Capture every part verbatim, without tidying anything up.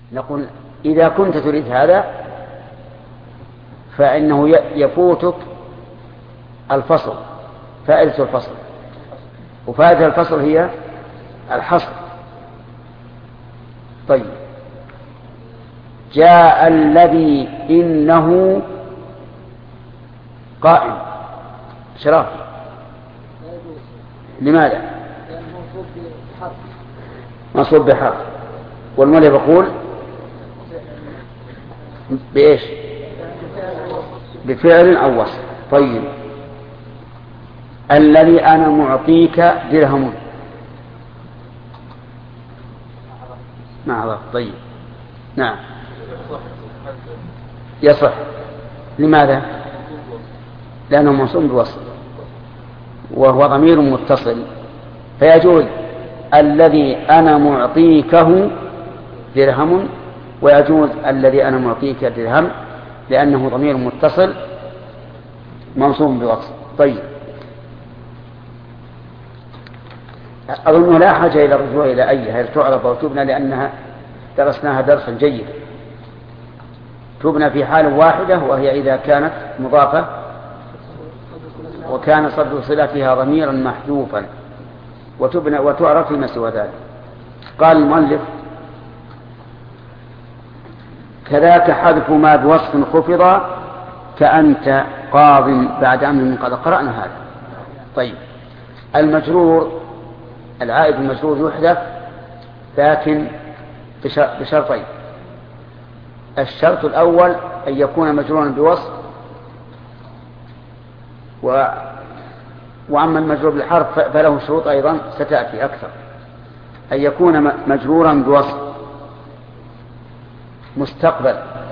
نقول إذا كنت تريد هذا فإنه يفوتك الفصل، فائدة الفصل، وفائدة الفصل هي الحصر. طيب، جاء الذي إنه قائم شراف، لماذا؟ منصوب بحرف، والمؤلف يقول بإيش؟ بفعل أو وصف. طيب، الذي أنا معطيك درهم مع ضغط. طيب، نعم يصح. لماذا؟ لأنه منصوب بوصف وهو ضمير متصل، فيجوز الذي أنا معطيكه درهم، ويجوز الذي أنا معطيك درهم لأنه ضمير متصل منصوب بوصف. طيب، أظن لا حاجة إلى الرجوع إلى أي هل تعرف وتبنى، لأنها درسناها درسا جيدا. تبنى في حال واحدة، وهي إذا كانت مضافة وكان صدر صلتها ضميرا محذوفا، وتبنى وتعرف فيما سوى ذلك. قال المؤلف: كذاك حذف ما بوصف خفض كأنت قاض بعد أمر من قضى. قرأنا هذا. طيب، المجرور العائد المجرور يحذف، لكن بشرطين. الشرط الأول أن يكون مجرورا بوصف، و... وأما المجرور بالحرف فله شروط أيضا ستأتي أكثر. أن يكون مجرورا بوصف مستقبل.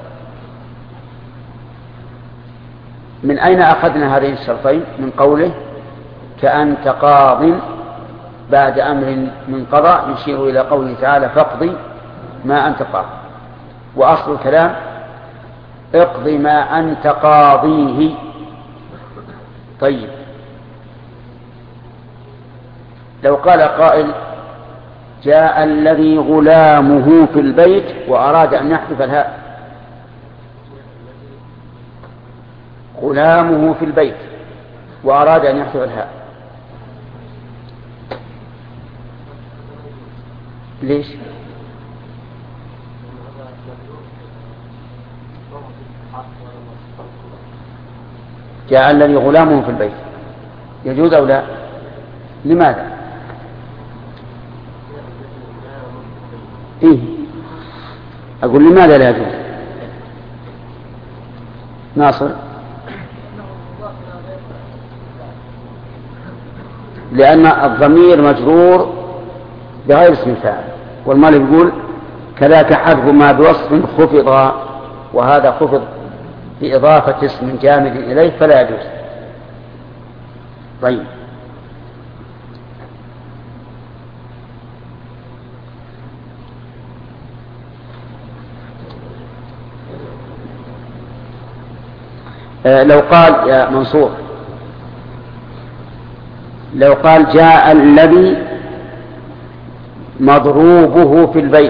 من أين أخذنا هذين الشرطين؟ من قوله كأنت قاض بعد أمر من قضاء، يشير إلى قوله تعالى: فاقضي ما أنت قاض. وأصل الكلام: اقض ما أنت قاضيه. طيب، لو قال قائل: جاء الذي غلامه في البيت، وأراد أن يحذف الهاء. غلامه في البيت وأراد أن يحذف الهاء، ليش؟ جاء الذي غلامه في البيت، يجوز أو لا؟ لماذا؟ إيه؟ أقول لماذا لا يجوز؟ ناصر: لأن الضمير مجرور بغير اسم فاعل، والمؤلف يقول: كذاك حذف ما بوصف خفض، وهذا خفض بإضافة اسم جامد إليه فلا يجوز. طيب، آه لو قال يا منصور، لو قال: جاء الذي مضروبه في البيت،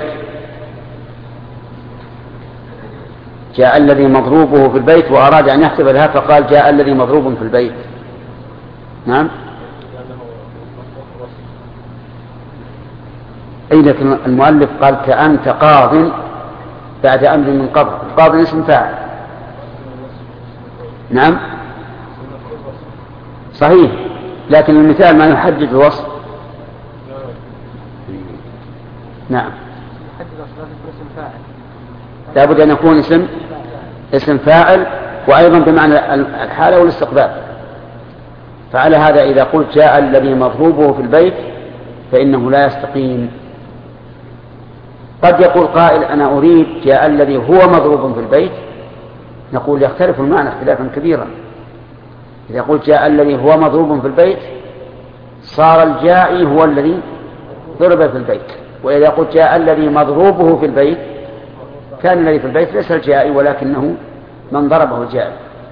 جاء الذي مضروبه في البيت وأراد أن يحسب لها فقال: جاء الذي مضروب في البيت. نعم، أي لكن المؤلف قال: كأنت قاض بعد أمر من قضى. قاض اسم فاعل. نعم صحيح، لكن المثال ما يحدد الوصف. نعم، لابد أن يكون اسم اسم فاعل، وأيضا بمعنى الحالة والاستقبال. فعلى هذا إذا قلت جاء الذي مضروبه في البيت فإنه لا يستقيم. قد يقول قائل: أنا أريد جاء الذي هو مضروب في البيت. نقول: يختلف المعنى اختلافا كبيرا. إذا قلت جاء الذي هو مضروب في البيت صار الجائي هو الذي ضرب في البيت، وإذا قلت جاء الذي مضروبه في البيت كان الذي في البيت ليس الجائي ولكنه من ضربه الجائي.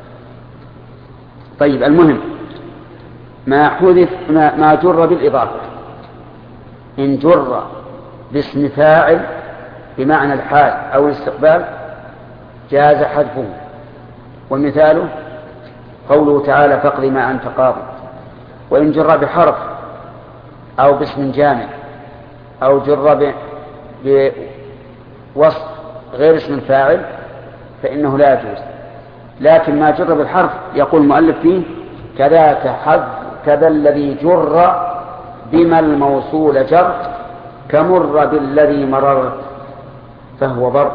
طيب، المهم ما حذف ما, ما جر بالإضافة. إن جر باسم فاعل بمعنى الحال أو الاستقبال جاز حذفه. والمثال قوله تعالى فاقض ما أنت قاض. وإن جر بحرف أو باسم جامع أو جر بوصف غير اسم الفاعل فإنه لا يجوز. لكن ما جر بالحرف يقول المؤلف فيه كذاك حذف كذا الذي جر بما الموصول جر كمر بالذي مررت فهو بر.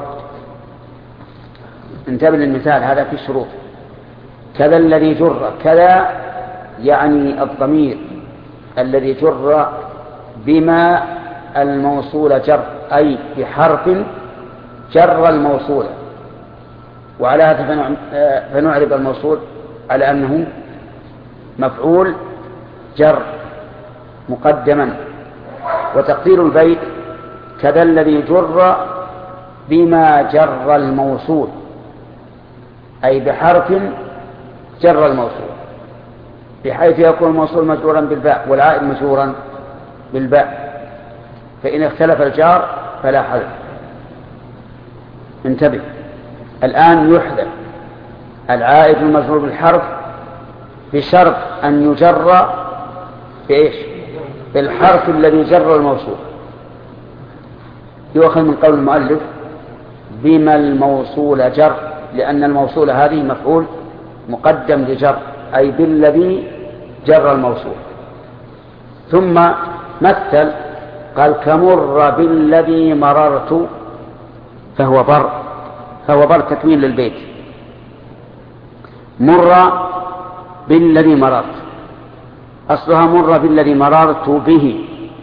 انتبه للمثال هذا في الشروط. كذا الذي جر، كذا يعني الضمير الذي جر بما الموصول جر أي بحرف جر الموصول. وعلى هذا فنعرب الموصول على أنه مفعول جر مقدما. وتقدير البيت كذا الذي جر بما جر الموصول أي بحرف جر الموصول، بحيث يكون الموصول مجرورا بالباء والعائد مجرورا بالباء، فإن اختلف الجار فلا حذف. انتبه الآن يحذف العائد المجرور بالحرف بشرط أن يجر بإيش؟ بالحرف الذي جر الموصول. يؤخذ من قول المؤلف بما الموصول جر، لأن الموصول هذه مفعول مقدم لجر أي بالذي جر الموصول. ثم مثل قال كمر بالذي مررت فهو بر، فهو بر تكميل للبيت. مر بالذي مررت أصلها مر بالذي مررت به،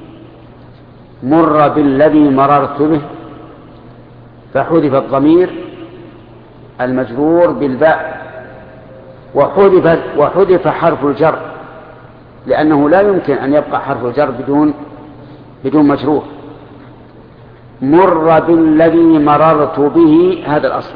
مر بالذي مررت به، فحذف الضمير المجرور بالباء وحذف وحذف حرف الجر، لأنه لا يمكن أن يبقى حرف الجر بدون بدون مجرور. مر بالذي مررت به هذا الأصل،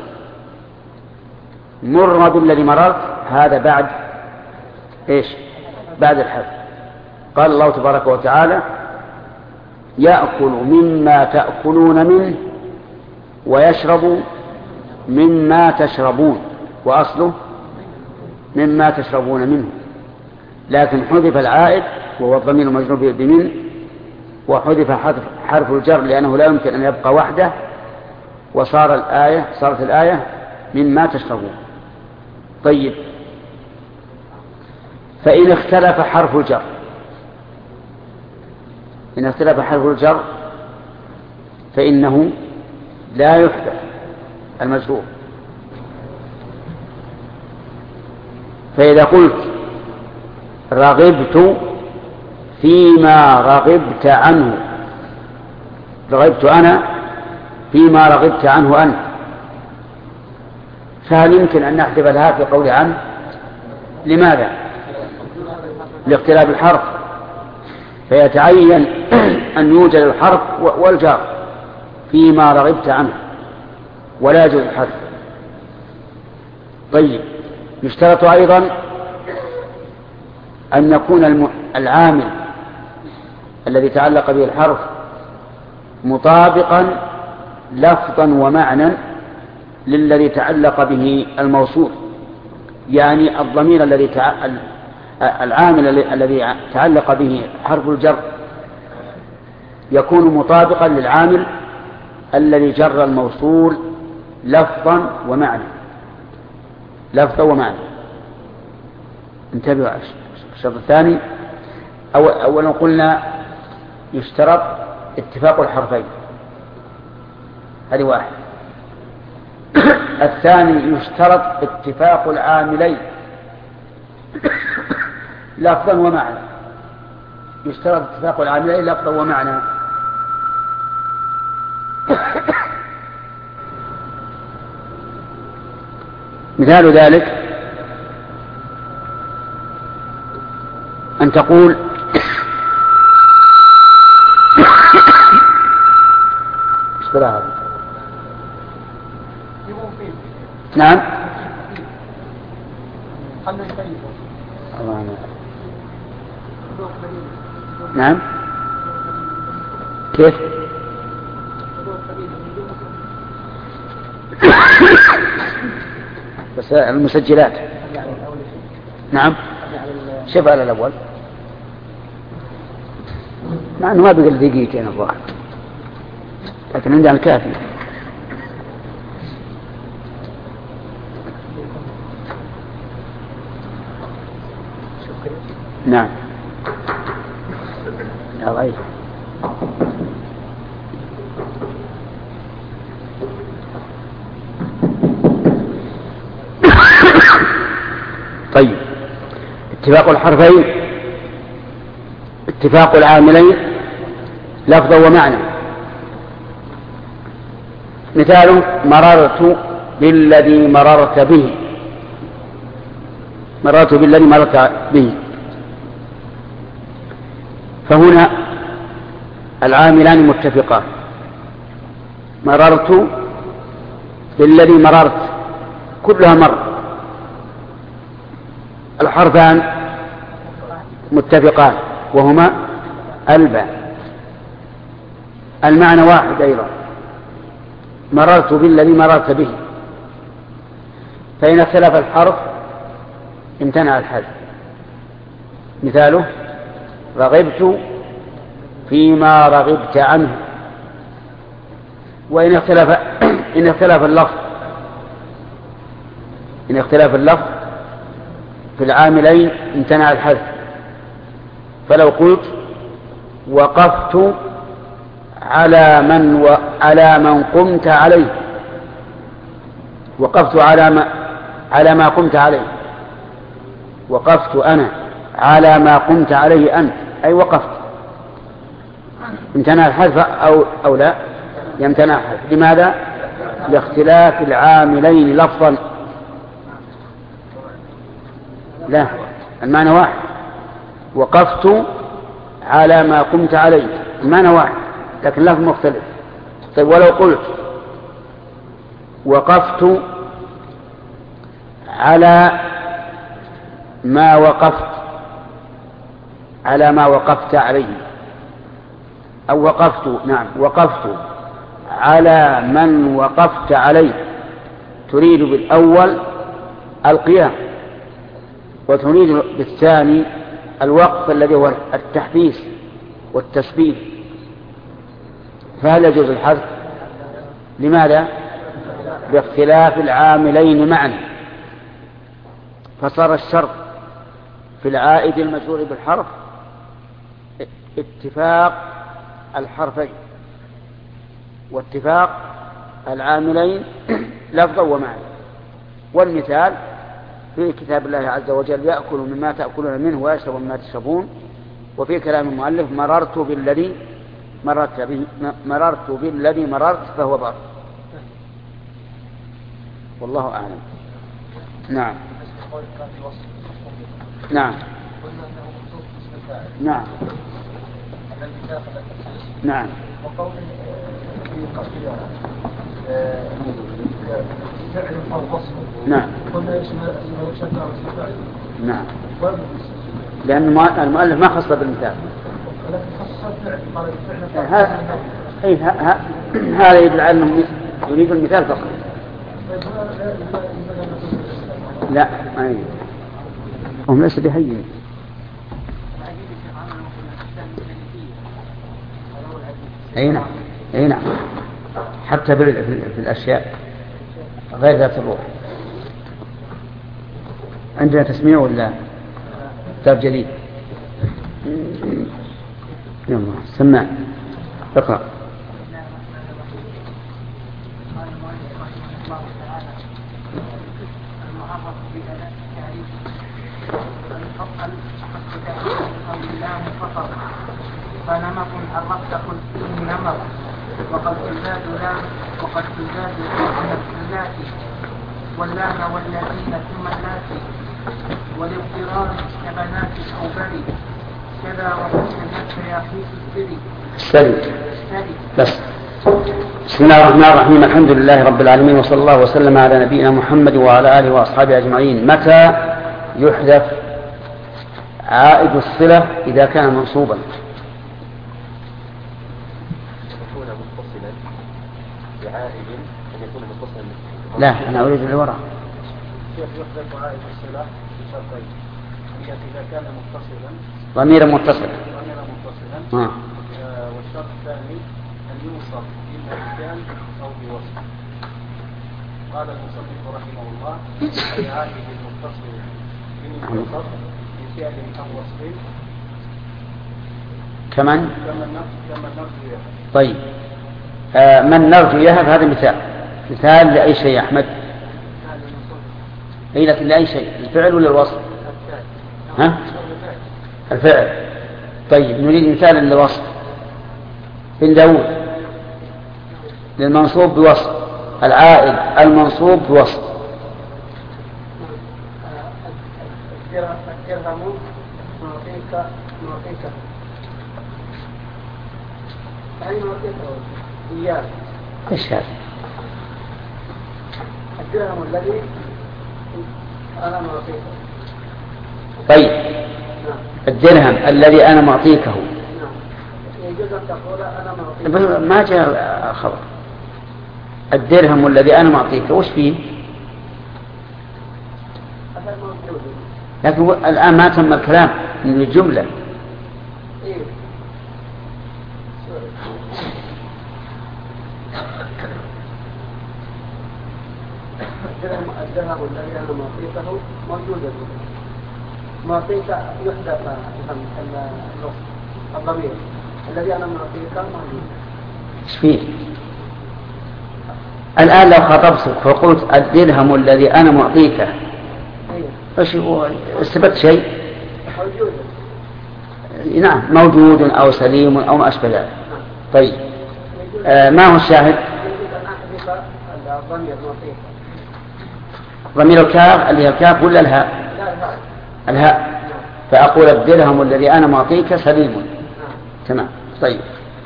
مر بالذي مررت هذا بعد إيش؟ بعد الحذف. قال الله تبارك وتعالى يأكل مما تأكلون منه ويشرب مما تشربون، وأصله مما تشربون منه، لكن حذف العائد وهو الضمير المجرور بمن، وحذف حرف الجر لأنه لا يمكن أن يبقى وحده، وصار الآية صارت الآية مما تشربون. طيب فإن اختلف حرف الجر، إن اختلف حرف الجر فإنه لا يحذف المجرور. فإذا قلت رغبت فيما رغبت عنه، رغبت أنا فيما رغبت عنه أنت، فهل يمكن أن نحذف الهاء في قول عنه؟ لماذا؟ لاختلاف الحرف، فيتعين أن يوجد الحرف والجار فيما رغبت عنه ولا يجوز الحذف. طيب يشترط أيضا أن يكون العامل الذي تعلق به الحرف مطابقا لفظا ومعنى للذي تعلق به الموصول، يعني الضمير الذي تع... العامل الذي تعلق به حرف الجر يكون مطابقا للعامل الذي جر الموصول لفظا ومعنى، لفظا ومعنى. انتبهوا. الشرط الثاني أولا قلنا يشترط اتفاق الحرفين، هذه واحد. الثاني يشترط اتفاق العاملين لفظا ومعنى، يشترط اتفاق العاملين لفظا ومعنى. مثال ذلك أن تقول نعم نعم كيف بس المسجلات. نعم شوف على الأول مع أنه ما بقى دقيقتين الظاهر لكن عندنا الكافي. نعم يا غير طيب. اتفاق الحرفين اتفاق العاملين لفظا ومعنى. مثال مررت بالذي مررت به، مررت بالذي مررت به، فهنا العاملان متفقان. مررت بالذي مررت كلها مر. الحرفان متفقان وهما الباء. المعنى واحد أيضا، مررت بالذي مررت به، فإن اختلف الحرف امتنع الحذف. مثاله رغبت فيما رغبت عنه. وإن اختلف إن اختلف اللفظ إن اختلف اللفظ في العاملين امتنع الحذف. فلو قلت وقفت على من وعلى من قمت عليه، وقفت على ما على ما قمت عليه، وقفت أنا على ما قمت عليه أنت، أي وقفت، امتنع الحذف أو أو لا يمتنع الحذف. لماذا؟ لاختلاف العاملين لفظا. لا، المعنى واحد. وقفت على ما قمت عليه المعنى واحد لكن لفظ مختلف. طيب ولو قلت وقفت على ما وقفت على ما وقفت عليه، أو وقفت نعم وقفت على من وقفت عليه، تريد بالأول القيام وتريد بالثاني الوقف الذي هو التحبيس والتشبيه، فهل يجوز الحذف؟ لماذا؟ باختلاف العاملين معا. فصار الشرط في العائد المجرور بالحرف اتفاق الحرفين واتفاق العاملين لفظا ومعنى. والمثال في كتاب الله عز وجل يأكل مما تأكلون منه ويشرب مما تشربون. وفي كلام المؤلف مررت بالذي مررت به مررت بالذي مررت فهو بر. والله أعلم. نعم نعم نعم نعم نعم نعم لأن المؤلف ما خص بالمثال. هذا يدل على أنه يريد المثال فقط. لا ما يريد. هم ليس بهين. أي نعم أي نعم حتى في الأشياء غير ذات الروح. عندنا تسميع ولا كتاب جديد؟ يلا سمع اقرأ. فنمط عرفت قل فيه نمط وقد تزداد لام وقد تزداد من اللاتي واللام والذين ثم اللاتي والاضطرار كبنات او بري كذا وقت النفس يقيس السري السري بس. بسم الله الرحمن الرحيم. الحمد لله رب العالمين وصلى الله وسلم على نبينا محمد وعلى آله وأصحابه أجمعين. متى يحذف عائد الصلة إذا كان منصوبا؟ بعائد أن يكون متصلا؟ لا أنا أريد اللي وراء. كيف يحذف عائد الصلة بشرطين؟ إذا كان متصلا ضمير متصل ضمير متصلا آه. والشرط الثاني أن يوصف بالمكان أو بوصف. قال المصنف رحمه الله أي عائد المتصل بالمتصل بفعل أو وصف كمن كمن نرجو. طيب آه من نرجو يهب هذا مثال مثال لأي شيء يا أحمد؟ أي لكن لأي شيء الفعل ولا الوصف؟ ها؟ الفعل. طيب نريد مثالا للوصف. بن داود للمنصوب بوصف العائد المنصوب بوصف الدرهم نعطيك نعطيك أي نعطيك إياه. إيش هذا؟ الدرهم الذي أنا معطيك. طيب الدرهم الذي أنا معطيكه يجوز أن تقول أنا معطيك. ما جاء خبر. الدرهم الذي أنا معطيكه وش فيه؟ لكن الآن ما تم الكلام من الجملة. الدرهم الذي أنا معطيكه موجود. معطيك يحدث الضمير الذي أنا معطيك موجود. ايش فيه؟ الآن لو خاطبتك فقلت الدرهم الذي أنا معطيكه ايش استفدت شيء؟ موجود. نعم موجود أو سليم أو ما أشبه ذلك. طيب آه ما هو الشاهد؟ ضمير الكاف اللي هي الكاف ولا الهاء؟ الهاء. فأقول الدرهم الذي أنا معطيك سليم. تمام. طيب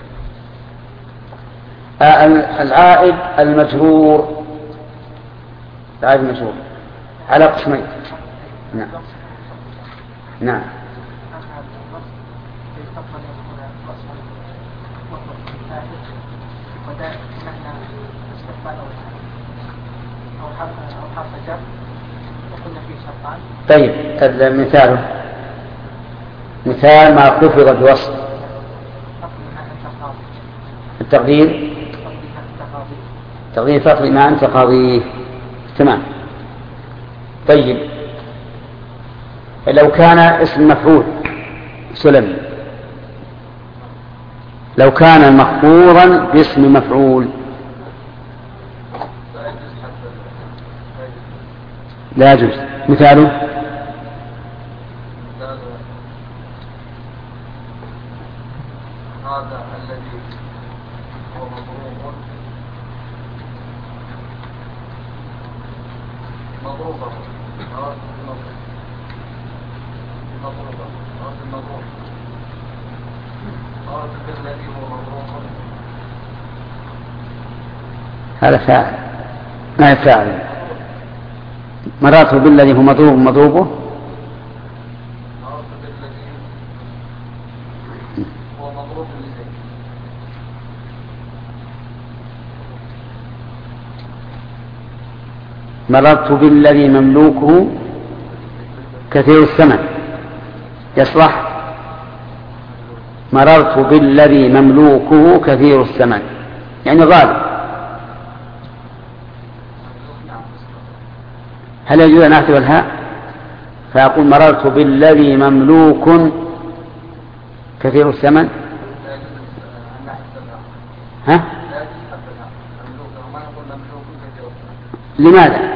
آه العائد المجرور العائد المجرور على قسمين. نعم نعم طيب المثال مثال ما خفض بوصف التقدير تقدير فقر ما أنت قاضيه. تمام. طيب لو كان اسم مفعول سلم لو كان مخفوضا باسم مفعول لا يجوز. مثاله هذا الذي هو مضروب مضروبة مضروبة مضروب هذا الذي هو مضروب هذا فاعل ما يفعل مراته بالذي هو مضروب مضروبه مررت بالذي مملوكه كثير الثمن يصلح مررت بالذي مملوكه كثير الثمن يعني غالب. هل يجوز أن أكتب الهاء فأقول مررت بالذي مملوك كثير الثمن؟ ها؟ لماذا؟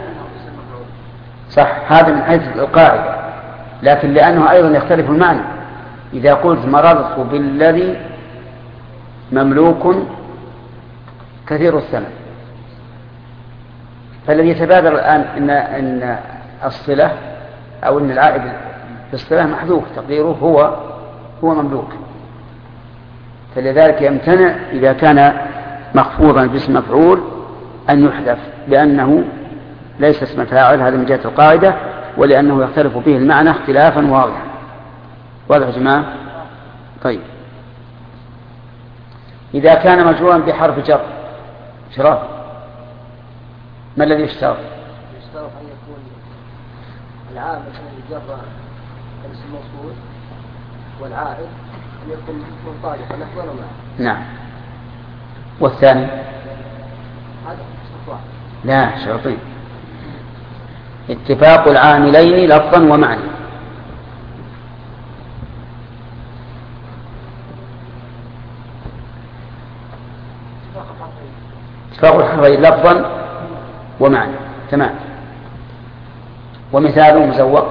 صح هذا من حيث القاعدة لكن لأنه أيضا يختلف المعنى. إذا قلت مررت بالذي مملوك كثير الثمن فالذي يتبادر الآن إن, إن الصلة أو إن العائد بالصلة محذوف تقديره هو هو مملوك فلذلك يمتنع إذا كان مخفوضا باسم مفعول أن يحذف لأنه ليس اسم فاعل. هذا من جهة القاعدة ولأنه يختلف فيه المعنى اختلافا واضحا. واضح يا جماعة؟ طيب إذا كان مجرورا بحرف جر شرط. ما الذي يشترط؟ يشترط أن يكون العامل الذي جر الاسم الموصول والعائد أن يكون منطابقا لفظا ومعنى. نعم. والثاني؟ هذا شرط واحد. لا، شرطين. اتفاق العاملين لفظا ومعنى. اتفاق الحرفين لفظا ومعنى. تمام. ومثال مزوق.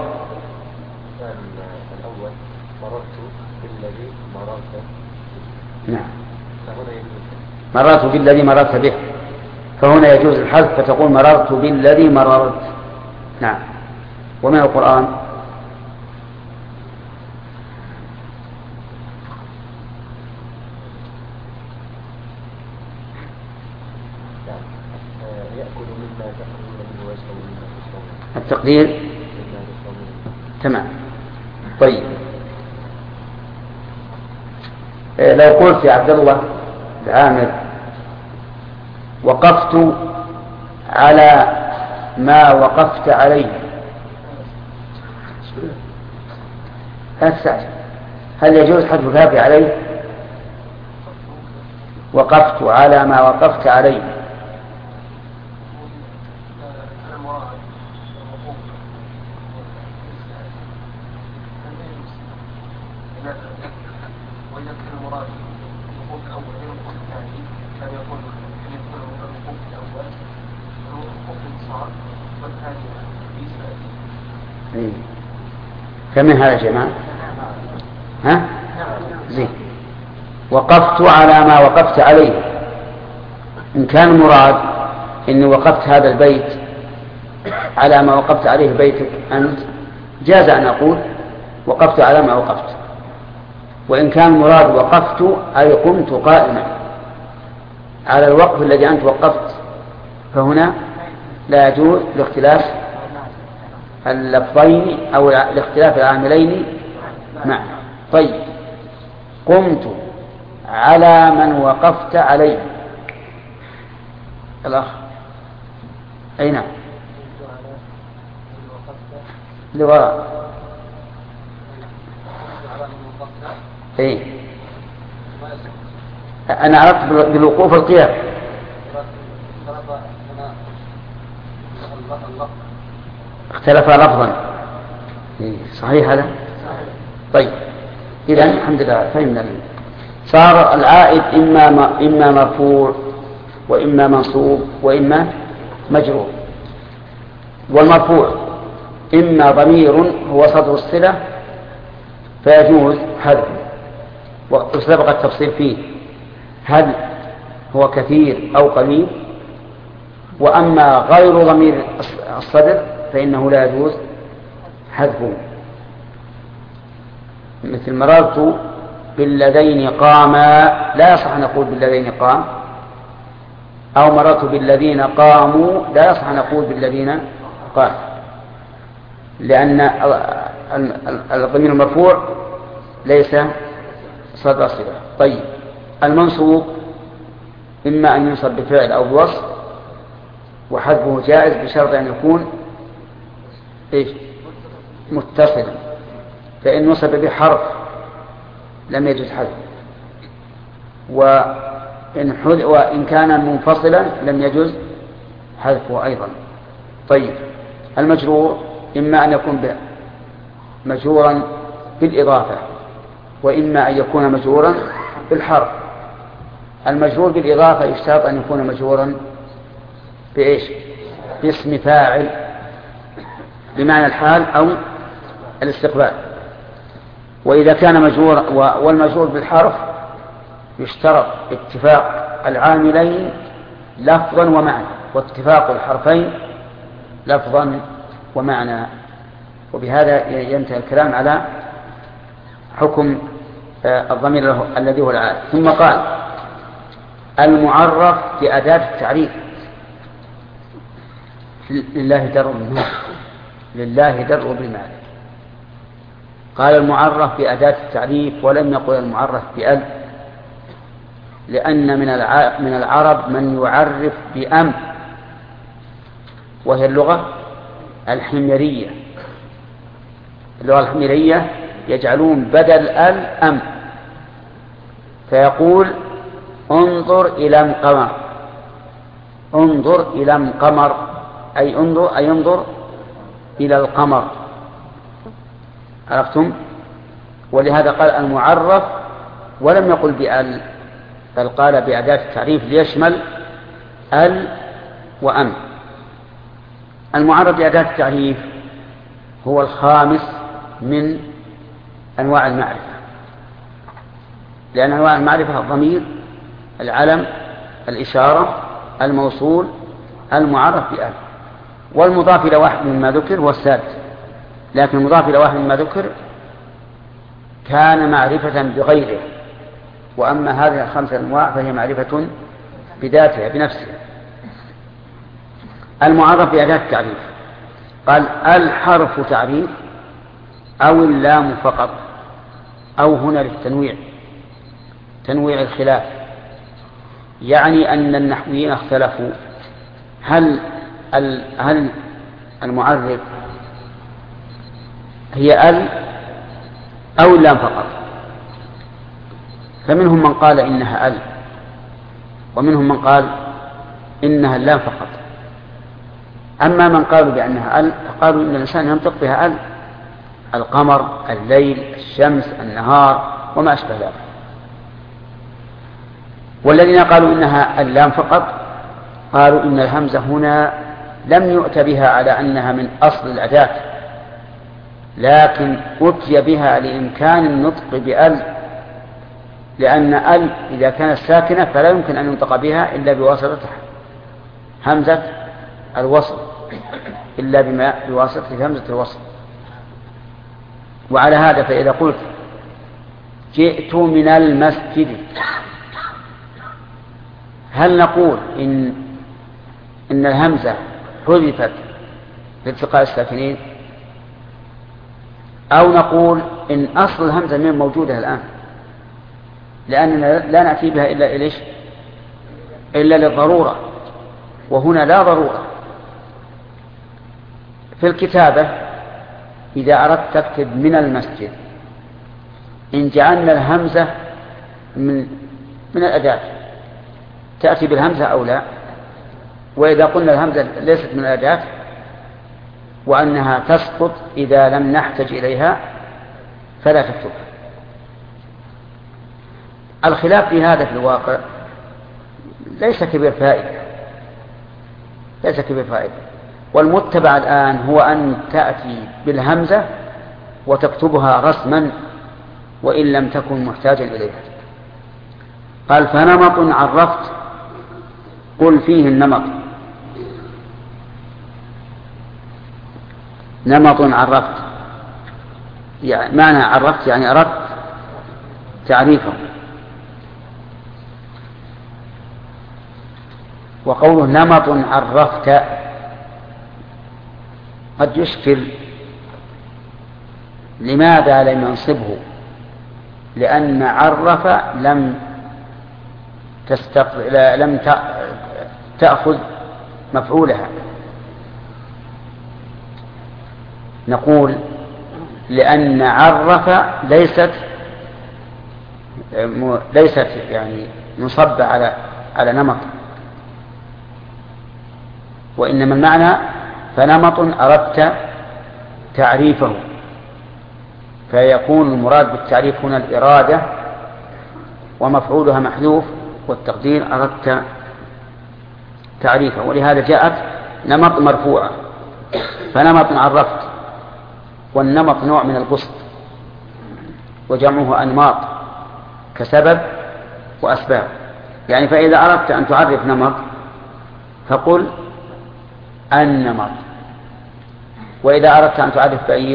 الأول مررت بالذي مررت. نعم. فهنا يجوز. مررت بالذي مررت به، فهنا يجوز الحذف فتقول مررت بالذي مررت. نعم. ومن القرآن؟ يأكل مما تأكلون منه ويشرب مما تشربون. التقدير. تمام. طيب، لو قلت يا عبد الله العامر وقفت على ما وقفت عليه، هل يجوز حذف كافي عليه؟ وقفت على ما وقفت عليه. كم هذا يا جماعة؟ ها؟ زين. وقفت على ما وقفت عليه، إن كان مراد إني وقفت هذا البيت على ما وقفت عليه بيتك أنت، جاز أن أقول وقفت على ما وقفت. وإن كان مراد وقفت أي قمت قائما على الوقف الذي أنت وقفت، فهنا لا يجوز لاختلاف اللفظين أو لاختلاف العاملين معا. طيب، قمت على من وقفت عليه. الأخ أين؟ لوراء. إيه؟ أنا عرفت بالوقوف القيام. اختلف لفظا. إيه صحيح هذا؟ طيب، إذن الحمد لله فهمنا. صار العائد إما إما مرفوع وإما منصوب وإما مجرور. والمرفوع إما ضمير هو صدر الصلة فيجوز حذفه، وسبق التفصيل فيه هل هو كثير أو قليل. وأما غير ضمير الصدر فإنه لا يجوز حذفه، مثل مررت بالذين قاما، لا يصح أن نقول بالذين قام. أو مررت بالذين قاموا، لا يصح أن نقول بالذين قام، لأن الضمير المرفوع ليس صدر صلة. طيب، المنصوب إما أن ينصب بفعل أو بوصف، وحذفه جائز بشرط أن يكون إيش؟ متصلا، فإن نصب بحرف لم يجوز حذفه، وإن, وإن كان منفصلا لم يجوز حذفه أيضا. طيب، المجرور إما أن يكون مجرورا بالإضافة، وإما أن يكون مجرورا بالحرف. المجرور بالإضافة يشترط أن يكون مجرورا بإيش؟ باسم فاعل بمعنى الحال أو الاستقبال. وإذا كان مجرور والمجرور بالحرف يشترط اتفاق العاملين لفظا ومعنى، واتفاق الحرفين لفظا ومعنى. وبهذا ينتهي الكلام على حكم الضمير الذي هو العائد. ثم قال المعرف بأداة التعريف. لله در بالمال، لله در بالمال. قال المعرف بأداة التعريف ولم يقل المعرف بأل، لأن من من العرب من يعرف بأم، وهي اللغة الحميرية. اللغة الحميرية يجعلون بدل ال أم، فيقول انظر إلى القمر، انظر إلى القمر، أي انظر أي انظر إلى القمر. عرفتم؟ ولهذا قال المعرف ولم يقل بأل، بل قال بأداة التعريف ليشمل ال وأم. المعرف بأداة التعريف هو الخامس من أنواع المعرفة، لأن أنواع المعرفة الضمير، العلم، الإشارة، الموصول، المعرف بأل. والمضاف إلى واحد مما ذكر هو السادس، لكن المضاف إلى واحد مما ذكر كان معرفة بغيره، وأما هذه الخمسة أنواع فهي معرفة بذاتها بنفسها. المعرف بأداة التعريف قال الحرف تعريف أو اللام فقط، أو هنا للتنويع، تنويع الخلاف، يعني أن النحويين اختلفوا هل هل المعرف هي ال أو اللام فقط. فمنهم من قال إنها ال، ومنهم من قال إنها اللام فقط. أما من قالوا بأنها ال فقالوا إن الإنسان ينطق بها ال، القمر، الليل، الشمس، النهار، وما أشبه ذلك. والذين قالوا إنها اللام فقط قالوا إن الهمزة هنا لم يؤت بها على أنها من أصل الأداة، لكن أتي بها لإمكان النطق بأل، لأن أل إذا كانت ساكنة فلا يمكن أن ينطق بها إلا بواسطة همزة الوصل، إلا بما بواسطة همزة الوصل. وعلى هذا فإذا قلت جئت من المسجد، هل نقول إن إن الهمزة حذفت لالتقاء الساكنين، أو نقول إن أصل الهمزة من موجودة الآن، لأننا لا نأتي بها إلا إليش إلا للضرورة، وهنا لا ضرورة. في الكتابة إذا أردت تكتب من المسجد، إن جعلنا الهمزة من من الأداة تأتي بالهمزة أو لا؟ وإذا قلنا الهمزة ليست من الأداة وأنها تسقط إذا لم نحتج إليها فلا تكتبها. الخلاف في هذا في الواقع ليس كبير فائدة، ليس كبير فائدة. والمتبع الآن هو أن تأتي بالهمزة وتكتبها رسما وإن لم تكن محتاجا إليها. قال فنمط عرفت قل فيه النمط. نمط عرفت يعني معنى عرفت يعني أردت تعريفه. وقوله نمط عرفت قد يشكل، لماذا لم ينصبه؟ لأن عرف لم تستق... لم تأخذ مفعولها. نقول لأن عرف ليست ليست يعني مصبة على على نمط، وإنما المعنى فنمط أردت تعريفه، فيكون المراد بالتعريف هنا الإرادة ومفعولها محذوف، والتقدير أردت تعريفه. ولهذا جاءت نمط مرفوعة. فنمط عرفت، والنمط نوع من البسط وجمعه أنماط كسبب وأسباب. يعني فإذا أردت أن تعرف نمط فقل النمط، وإذا أردت أن تعرف بعير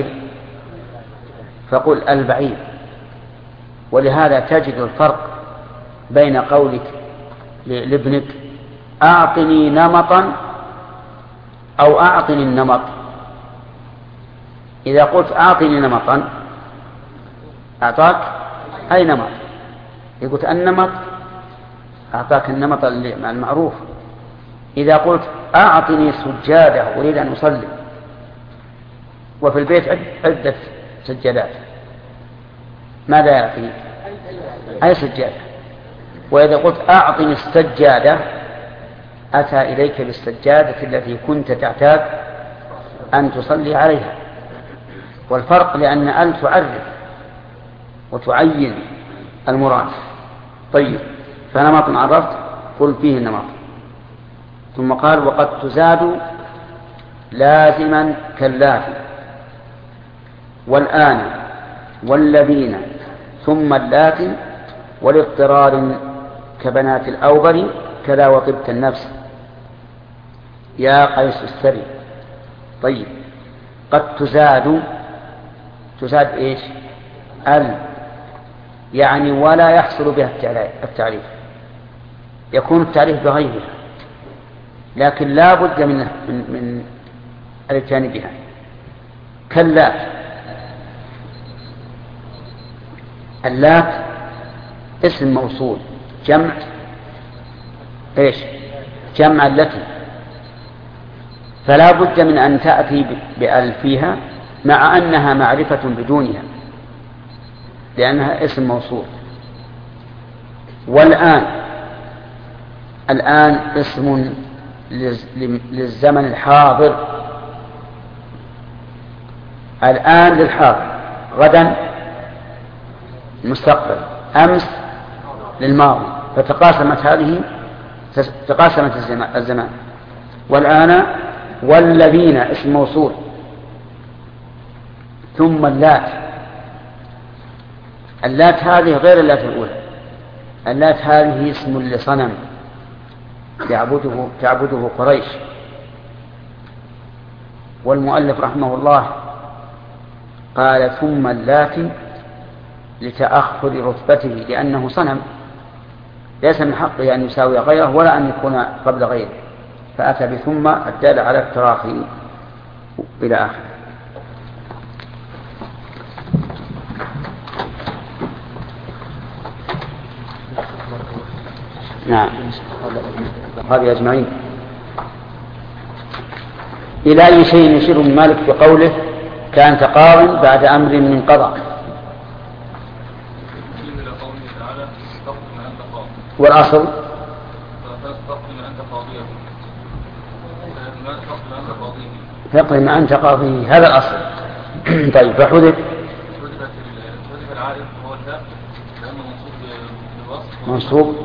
فقل البعير. ولهذا تجد الفرق بين قولك لابنك أعطني نمطا أو أعطني النمط. إذا قلت أعطني نمطا أعطاك أي نمط، يقول النمط أعطاك النمط المعروف. إذا قلت أعطني سجادة أريد أن أصلي، وفي البيت عدة سجادات، ماذا يعطيك؟ أي سجادة. وإذا قلت أعطني السجادة أتى إليك بالسجادة التي كنت تعتاد أن تصلي عليها. والفرق لأن أل تعرف وتعين المراد. طيب، فنمط عرفت قل فيه النمط. ثم قال وقد تزاد لازما كاللافي والآن والذين ثم اللاتي والاضطرار كبنات الأوبر كذا وطبت النفس يا قيس السري. طيب، قد تزاد تزاد إيش؟ ال، يعني ولا يحصل بها التعريف، يكون التعريف بغيرها، لكن لا بد من من, من الاتيان بها. كاللات، اللات اسم موصول جمع ايش؟ جمع التي، فلا بد من أن تأتي بأل فيها مع أنها معرفة بدونها لأنها اسم موصول. والآن، الآن اسم للزمن الحاضر، الآن للحاضر، غدا المستقبل، أمس للماضي، فتقاسمت هذه تقاسمت الزمان. والآن والذين اسم موصول، ثم اللات. اللات هذه غير اللات الأولى، اللات هذه اسم لصنم يعبده تعبده قريش. والمؤلف رحمه الله قال ثم اللات لتأخر رتبته، لأنه صنم ليس من حقه أن يساوي غيره ولا أن يكون قبل غيره، فأتى بثم الدالة على التراخي إلى آخره. نعم، هذه أجمعين. إلى أي شيء يشير ابن مالك بقوله كأنت قاض بعد أمر من قضاء؟ والأصل فاقضي ما أنت قاضيه، هذا الأصل. طيب، فحذف منصوب.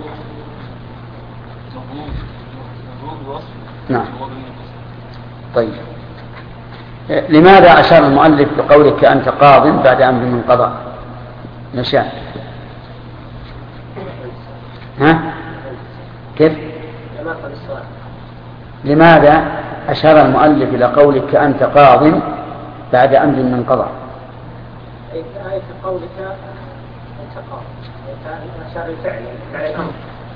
نعم. طيب، لماذا أشار المؤلف بقولك كأنت قاض بعد أمر من قضاء؟ نشان ها؟ كيف؟ لماذا أشار المؤلف إلى قولك كأنت قاض بعد أمر من قضاء؟ أي في قولك أنت قاض أشار الفعل على الأمر،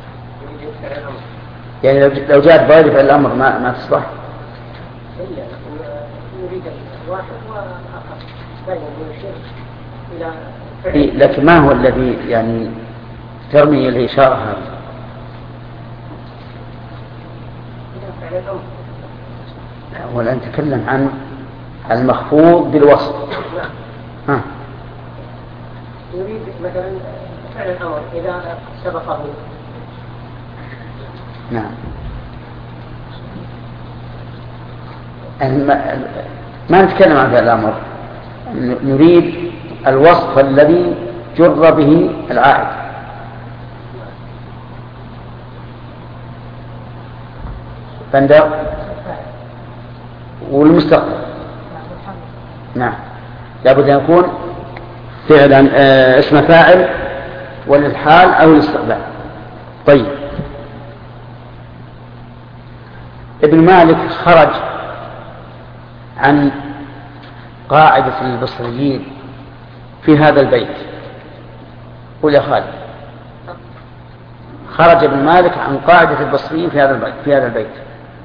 يعني لو جاءت بغير فعل الأمر ما ما تصلح. يريد الواحد والآخر دائما يشير إلى فعل. لكن ما هو الذي يعني ترمي الإشارة هذه؟ إلى فعل الأمر. ولا نتكلم عن المخفوض بالوصف. نعم. يريد مثلا فعل الأمر إذا سبقه. نعم. ما نتكلم عن فعل الأمر، نريد الوصف الذي جر به العائد. فندر والمستقبل. نعم، لابد أن يكون فعلا اسم فاعل وللحال أو الاستقبال. طيب، ابن مالك خرج عن قاعدة البصريين في هذا البيت. قل يا خالد. خرج ابن مالك عن قاعدة البصريين في هذا البيت في هذا البيت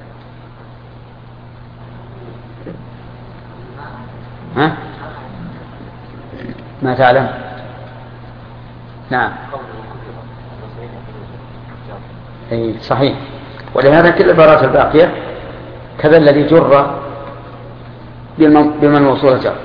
ها؟ ما تعلم؟ نعم. أي صحيح. ولهذا كل العبارات الباقية كذا الذي جر بما الموصول جر.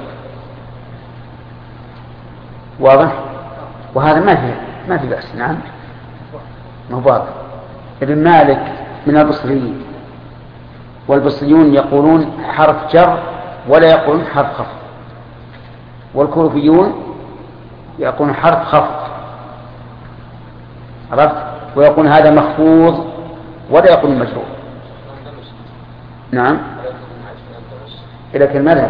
واضح؟ وهذا ما في ما في بأس. نعم مبارك. ابن مالك من البصريين، والبصريون يقولون حرف جر ولا يقولون حرف خفض، والكوفيون يقولون حرف خفض، عرفت؟ ويقولون هذا مخفوض ولا يقولون مجرور. نعم. إلى كل مذهب.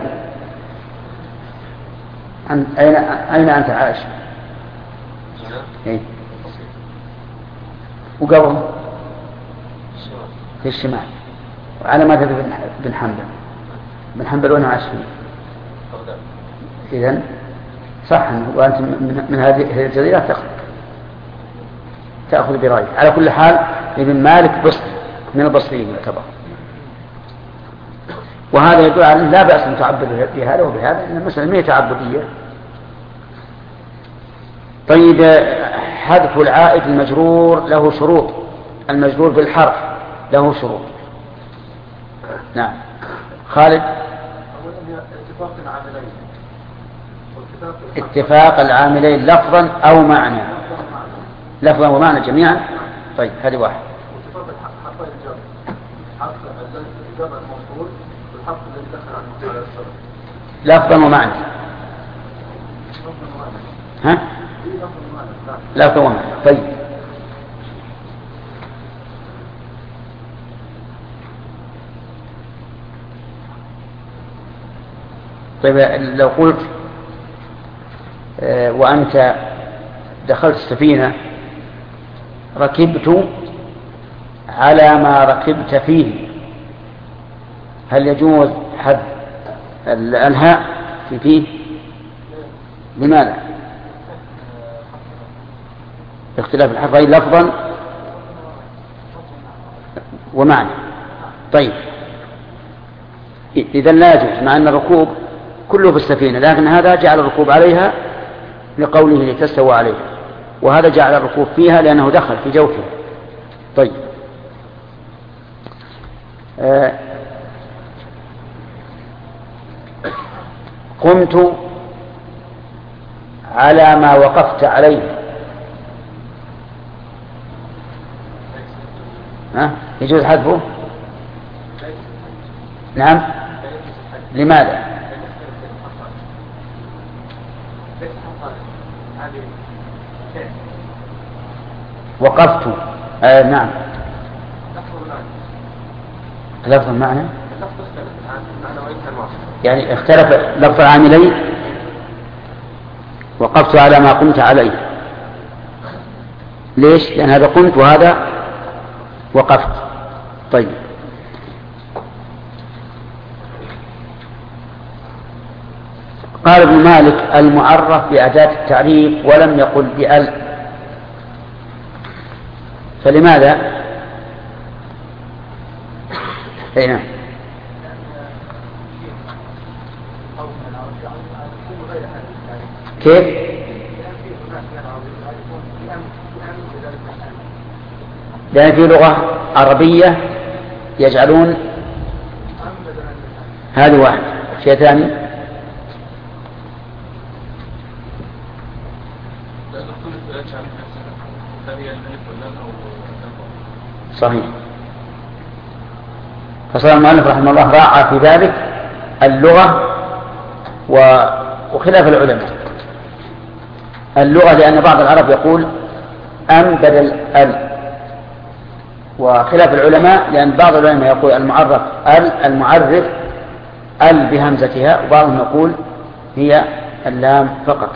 أين أين أنت عايش؟ إيه؟ وقبل في الشمال على ما تدري بن حنبل. بن حنبل وين عاش فيه؟ إذن صح. وأنت من هذه الجزيرة تأخذ تأخذ برأيه. على كل حال ابن مالك بصري من البصريين يعتبر، وهذا يدل على لا بأس أن تعبد بهذا وبهذا، إن المسألة ما هي تعبدية. طيب، حذف العائد المجرور له شروط. المجرور بالحرف له شروط. نعم خالد. اتفاق العاملين. اتفاق العاملين لفظا أو معنى. لفظا ومعنى جميعا. طيب هذه واحد. واتفاق حرفي الجر، حرف الجر الموصول والحرف الذي دخل على الموصول على السبب. لفظا ومعنى. ها؟ لفظا ومعنى. طيب طيب لو قلت آه وأنت دخلت السفينة ركبت على ما ركبت فيه، هل يجوز حذف الهاء في فيه؟ لماذا؟ اختلاف الحرفين لفظا ومعنى. طيب إذا لا يجوز، مع أن الركوب كله في السفينة، لكن هذا جعل الركوب عليها لقوله لتستوى عليها، وهذا جعل الركوب فيها لأنه دخل في جوفها. طيب آه قمت على ما وقفت عليه، ها يجوز حذفه؟ نعم. لماذا؟ وقفت آه نعم. لفظ المعنى يعني اختلف لفظ العاملين. وقفت على ما قمت عليه، ليش؟ لأن هذا قمت وهذا وقفت. طيب قال ابن مالك المعرف بأداة التعريف ولم يقل بأل، فلماذا؟ أي نعم. كيف؟ لأن في لغة عربية يجعلون هذا واحد. شيء ثاني صحيح. فصار المؤلف رحمه الله راعى في ذلك اللغة وخلاف العلماء. اللغة لأن بعض العرب يقول أم بدل ال، وخلاف العلماء لأن بعض العلماء يقول المعرف ال المعرف ال بهمزتها، وبعضهم يقول هي اللام فقط.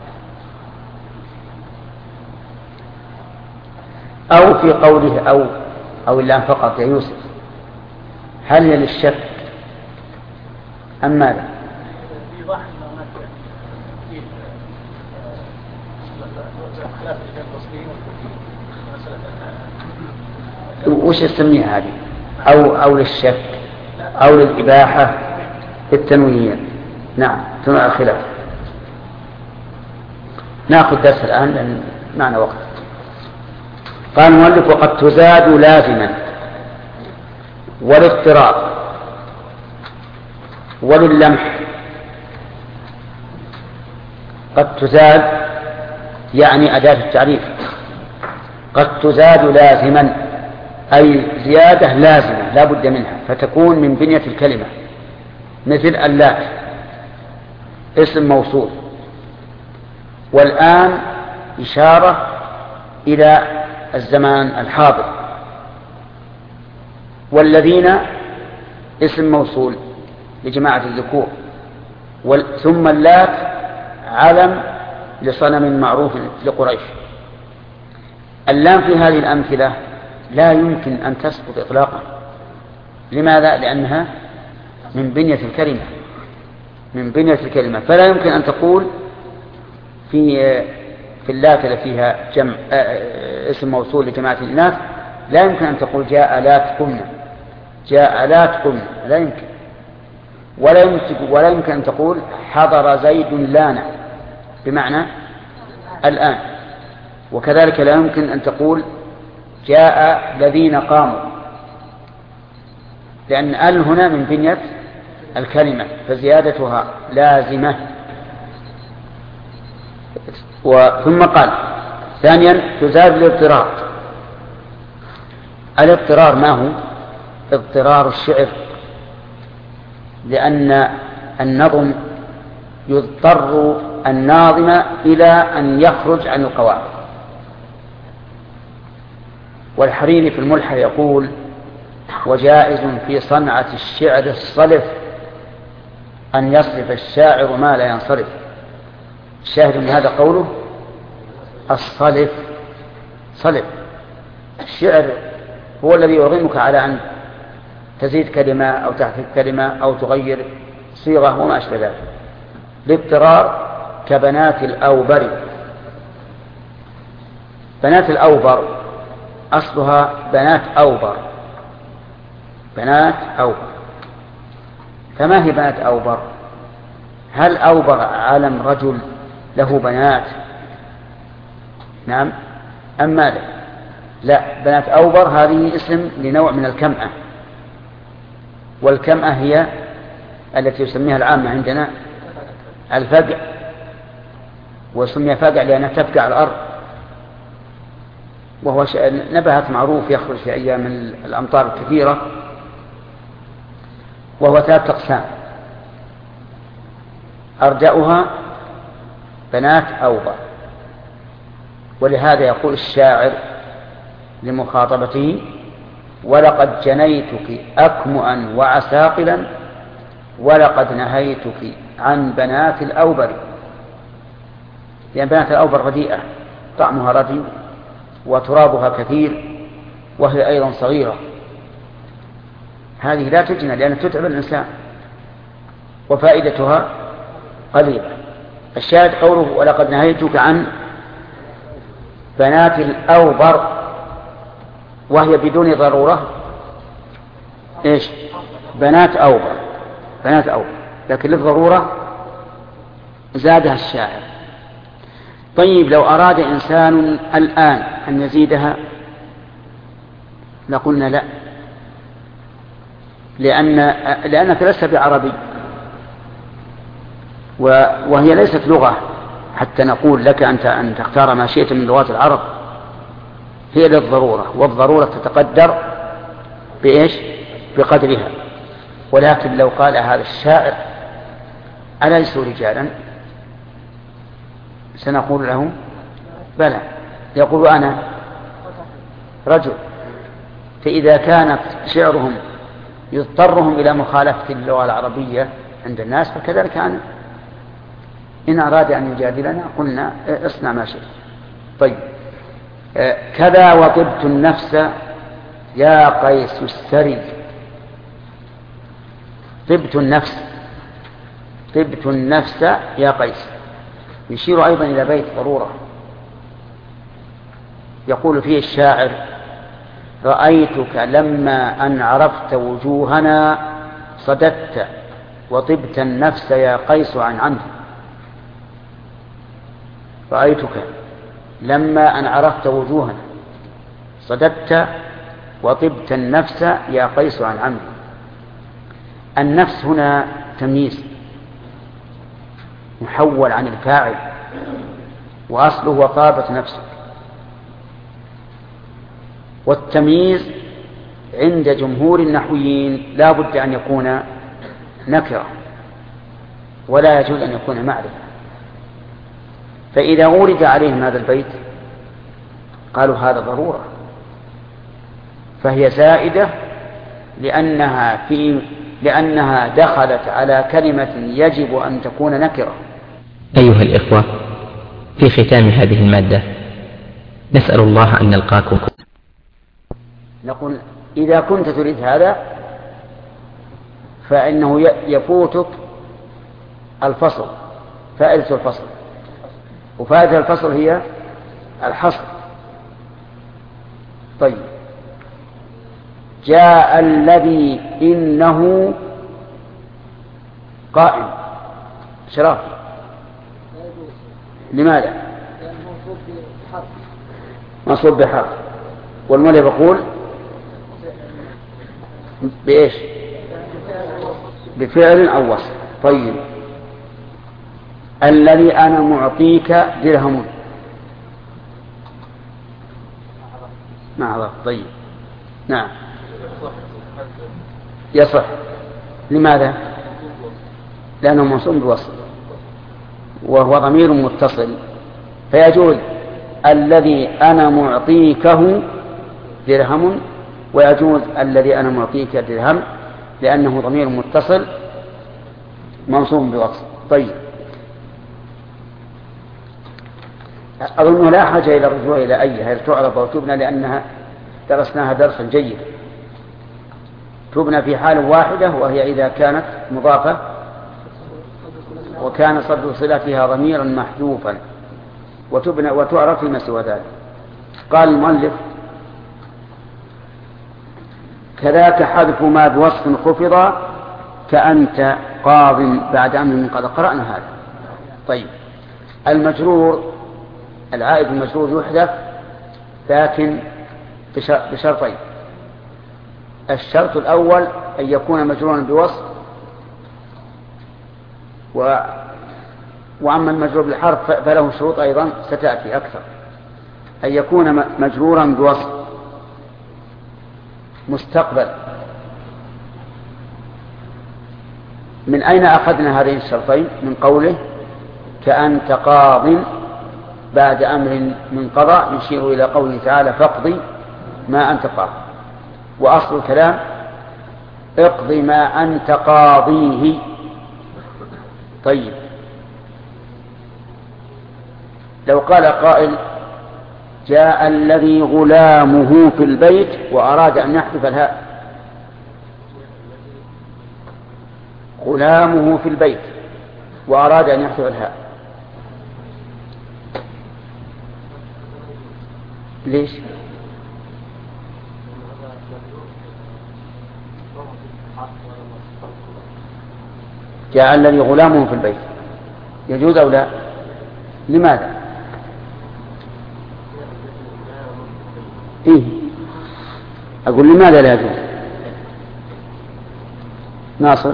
أو في قوله أو أو اللام فقط يا يوسف، هل هي للشك أم ماذا؟ وش يسميها هذه؟ أو أو للشك أو للإباحة التنوينية. نعم ثم الخلاف. نأخذ درس الآن لأن معنا وقت. قال المؤلف وقد تزاد لازما والاضطرار وللمح. قد تزاد يعني أداة التعريف، قد تزاد لازما أي زيادة لازمة لا بد منها، فتكون من بنية الكلمة، مثل اللات اسم موصول، والآن إشارة إلى الزمان الحاضر، والذين اسم موصول لجماعة الذكور، ثم اللات علم لصنم معروف لقريش. اللام في هذه الأمثلة لا يمكن أن تسقط إطلاقا. لماذا؟ لأنها من بنية الكلمة، من بنية الكلمة، فلا يمكن أن تقول في في اللات اللي فيها جمع اسم موصول لجماعة الإناث لا يمكن أن تقول جاء لات قمنا، جاء لات قمنا، لا يمكن. ولا يمكن ولا يمكن أن تقول حضر زيد لانا بمعنى الآن. وكذلك لا يمكن أن تقول جاء الذين قاموا، لأن ال هنا من بنية الكلمة فزيادتها لازمة. ثم قال ثانيا تزاد الاضطرار. الاضطرار ما هو؟ اضطرار الشعر، لأن النظم يضطر الناظم إلى أن يخرج عن القواعد. والحريري في الملحة يقول وجائز في صنعة الشعر الصلف أن يصرف الشاعر ما لا ينصرف. الشاهد من هذا قوله الصلف، صلف الشعر هو الذي يرغمك على أن تزيد كلمة أو تحذف كلمة أو تغير صيغة وما أشبه ذلك. الاضطرار كبنات الأوبر. بنات الأوبر أصلها بنات أوبر، بنات أوبر. فما هي بنات أوبر؟ هل أوبر عالم رجل له بنات؟ نعم أم ماذا؟ لا، بنات أوبر هذه اسم لنوع من الكمأة، والكمأة هي التي يسميها العامة عندنا الفقع، وسمي فقع لأنها تفقع الأرض، وهو نبات معروف يخرج في أيام الأمطار الكثيرة، وهو ثلاث أقسام: أرجأها بنات أوبر. ولهذا يقول الشاعر لمخاطبته ولقد جنيتك أكمؤا وعساقلا ولقد نهيتك عن بنات الأوبر. لأن بنات الأوبر رديئة، طعمها ردي وترابها كثير وهي أيضا صغيرة، هذه لا تجنى لأنها تتعب الإنسان وفائدتها قليلة. الشاهد قوله ولقد نهيتك عن بنات الأوبر، وهي بدون ضرورة إيش؟ بنات أوبر، بنات أوبر، لكن للضرورة زادها الشاعر. طيب لو أراد إنسان الآن أن يزيدها لقلنا لا، لأن لأنك لست بعربي وهي ليست لغة حتى نقول لك أنت أن تختار ما شئت من لغات العرب، هي للضرورة، والضرورة تتقدر بإيش؟ بقدرها. ولكن لو قال هذا الشاعر أليسوا رجالا سنقول له بلى، يقول أنا رجل. فإذا كانت شعرهم يضطرهم إلى مخالفة اللغة العربية عند الناس فكذلك أنا، إن أراد أن يجادلنا قلنا اصنع ما شئت. طيب كذا وطبت النفس يا قيس السري. طبت النفس، طبت النفس يا قيس، يشير أيضا إلى بيت ضرورة يقول فيه الشاعر رأيتك لما أن عرفت وجوهنا صددت وطبت النفس يا قيس عن عنه. رأيتك لما أن عرفت وجوهنا، صددت وطبت النفس يا قيس عن عمرو. النفس هنا تمييز محول عن الفاعل، وأصله وطابت نفسك. والتمييز عند جمهور النحويين لا بد أن يكون نكرة ولا يجوز أن يكون معرفة. فإذا ورد عليهم هذا البيت قالوا هذا ضرورة، فهي زائدة لأنها, في لأنها دخلت على كلمة يجب أن تكون نكرة. أيها الإخوة، في ختام هذه المادة نسأل الله أن نلقاكم. نقول إذا كنت تريد هذا فإنه يفوتك الفصل، فائدة الفصل، وفائدة الفصل هي الحصر. طيب، جاء الذي إنه قائم شراف. لماذا؟ منصوب بحرف، والمولى يقول بإيش؟ بفعل أو وصف. طيب، الذي أنا معطيك درهم معذرة. طيب، نعم يصح. لماذا؟ لأنه منصوب بالوصف وهو ضمير متصل، فيجوز الذي أنا معطيكه درهم، ويجوز الذي أنا معطيك درهم لأنه ضمير متصل منصوب بوصف. طيب، أظن لا حاجة إلى الرجوع إلى أي هل تعرف أو تبنى، لأنها درسناها درسا جيدا. تبنى في حال واحدة، وهي إذا كانت مضافة وكان صدر صلتها ضميرا محذوفا، وتبنى وتعرف فيما سوى ذلك. قال المؤلف: كذاك حذف ما بوصف خفض كأنت قاض بعد أمر من قد قرأنا هذا. طيب، المجرور العائد المجرور يحذف لكن بشرطين. الشرط الأول أن يكون مجرورا بوصف، و... وأما المجرور بالحرف فله شروط أيضا ستأتي أكثر. أن يكون مجرورا بوصف مستقبل. من أين أخذنا هذين الشرطين؟ من قوله كأنت قاض بعد أمر من قضاء، يشير إلى قوله تعالى فاقضي ما أنت قاض. وأصل الكلام اقضي ما أنت قاضيه. طيب، لو قال قائل جاء الذي غلامه في البيت وأراد أن يحذف الهاء، غلامه في البيت وأراد أن يحذف الهاء، ليش؟ جاء الذي غلامه في البيت يجوز أو لا؟ لماذا؟ إيه؟ أقول لماذا لا يجوز؟ ناصر؟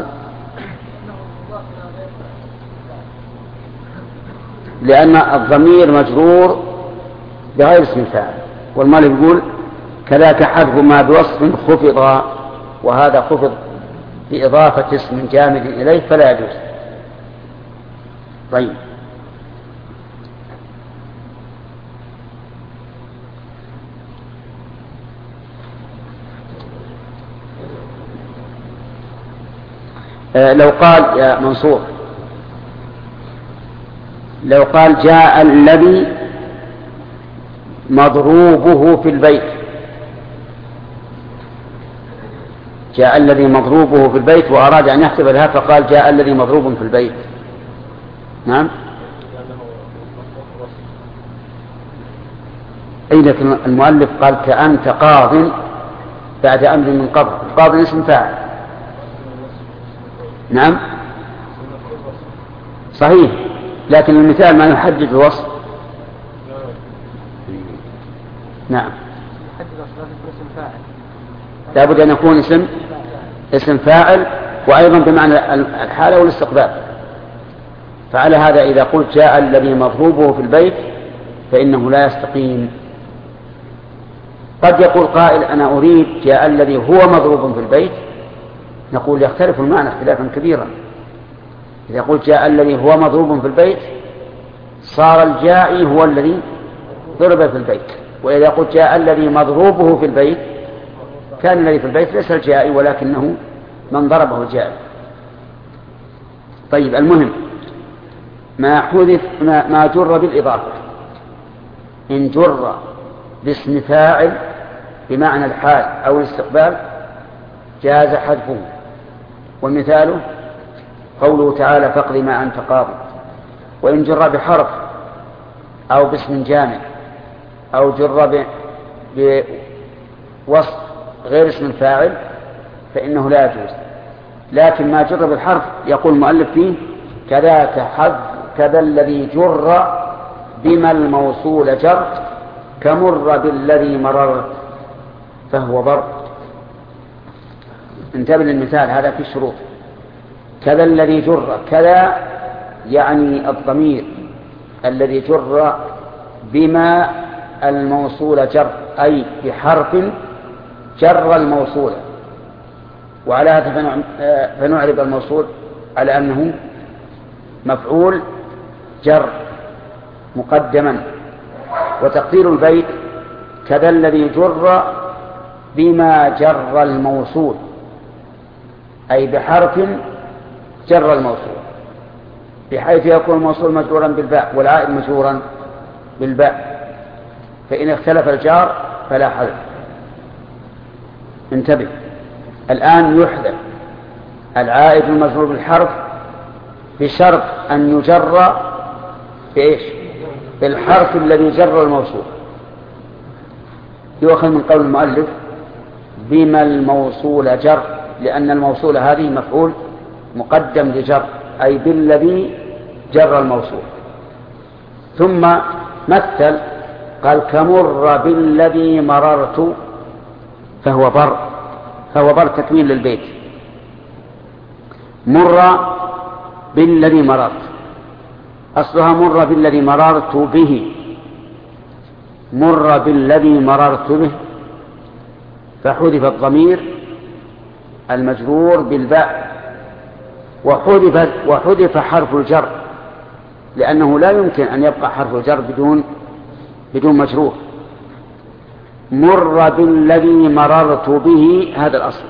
لأن الضمير مجرور بغير اسم فاعل، والمالك يقول كذاك حذف ما بوصف خفض، وهذا خفض بإضافة اسم جامد إليه فلا يجوز. طيب، آه لو قال يا منصور، لو قال جاء الذي مضروبه في البيت، جاء الذي مضروبه في البيت وأراد أن يحسب لها فقال جاء الذي مضروب في البيت، نعم، أي لكن المؤلف قال كأنت قاض بعد أمر من قبل، قاض اسم فاعل، نعم صحيح، لكن المثال ما يحدد الوصف، نعم لا بد أن يكون اسم اسم فاعل وأيضا بمعنى الحالة والاستقبال. فعلى هذا إذا قلت جاء الذي مضروبه في البيت فإنه لا يستقيم. قد يقول قائل أنا أريد جاء الذي هو مضروب في البيت، نقول يختلف المعنى اختلافا كبيرا. إذا قلت جاء الذي هو مضروب في البيت صار الجائي هو الذي ضرب في البيت، وإذا قلت جاء الذي مضروبه في البيت كان الذي في البيت ليس الجائي ولكنه من ضربه الجائي. طيب المهم ما حذف ما, ما جر بالإضافة إن جر باسم فاعل بمعنى الحال أو الاستقبال جاز حذفه. ومثاله قوله تعالى فاقض ما أنت قاض. وإن جر بحرف أو باسم جامع أو جر بوصف غير اسم الفاعل فإنه لا يجوز. لكن ما جر بالحرف يقول المؤلف فيه كذاك حذف كذا الذي جر بما الموصول جر كمر بالذي مررت فهو ضرب. انتبه للمثال هذا في الشروط. كذا الذي جر، كذا يعني الضمير الذي جر بما الموصول جر أي بحرف جر الموصول، وعلى هذا فنعرب الموصول على أنه مفعول جر مقدما. وتقدير البيت كذا الذي جر بما جر الموصول أي بحرف جر الموصول، بحيث يكون الموصول مجرورا بالباء والعائد مجرورا بالباء، فإن اختلف الجار فلا حذف. انتبه الآن يحذف العائد المجرور بالحرف بشرط أن يجر بإيش؟ بالحرف الذي جر الموصول. يؤخذ من قول المؤلف بما الموصول جر، لأن الموصول هذه مفعول مقدم لجر أي بالذي جر الموصول. ثم مثل قال كمر بالذي مررت فهو بر، فهو بر تكميل للبيت. مر بالذي مررت أصلها مر بالذي مررت به، مر بالذي مررت به فحذف الضمير المجرور بالباء وحذف, وحذف حرف الجر، لأنه لا يمكن أن يبقى حرف الجر بدون بدون مجرور. مر بالذي مررت به هذا الأصل،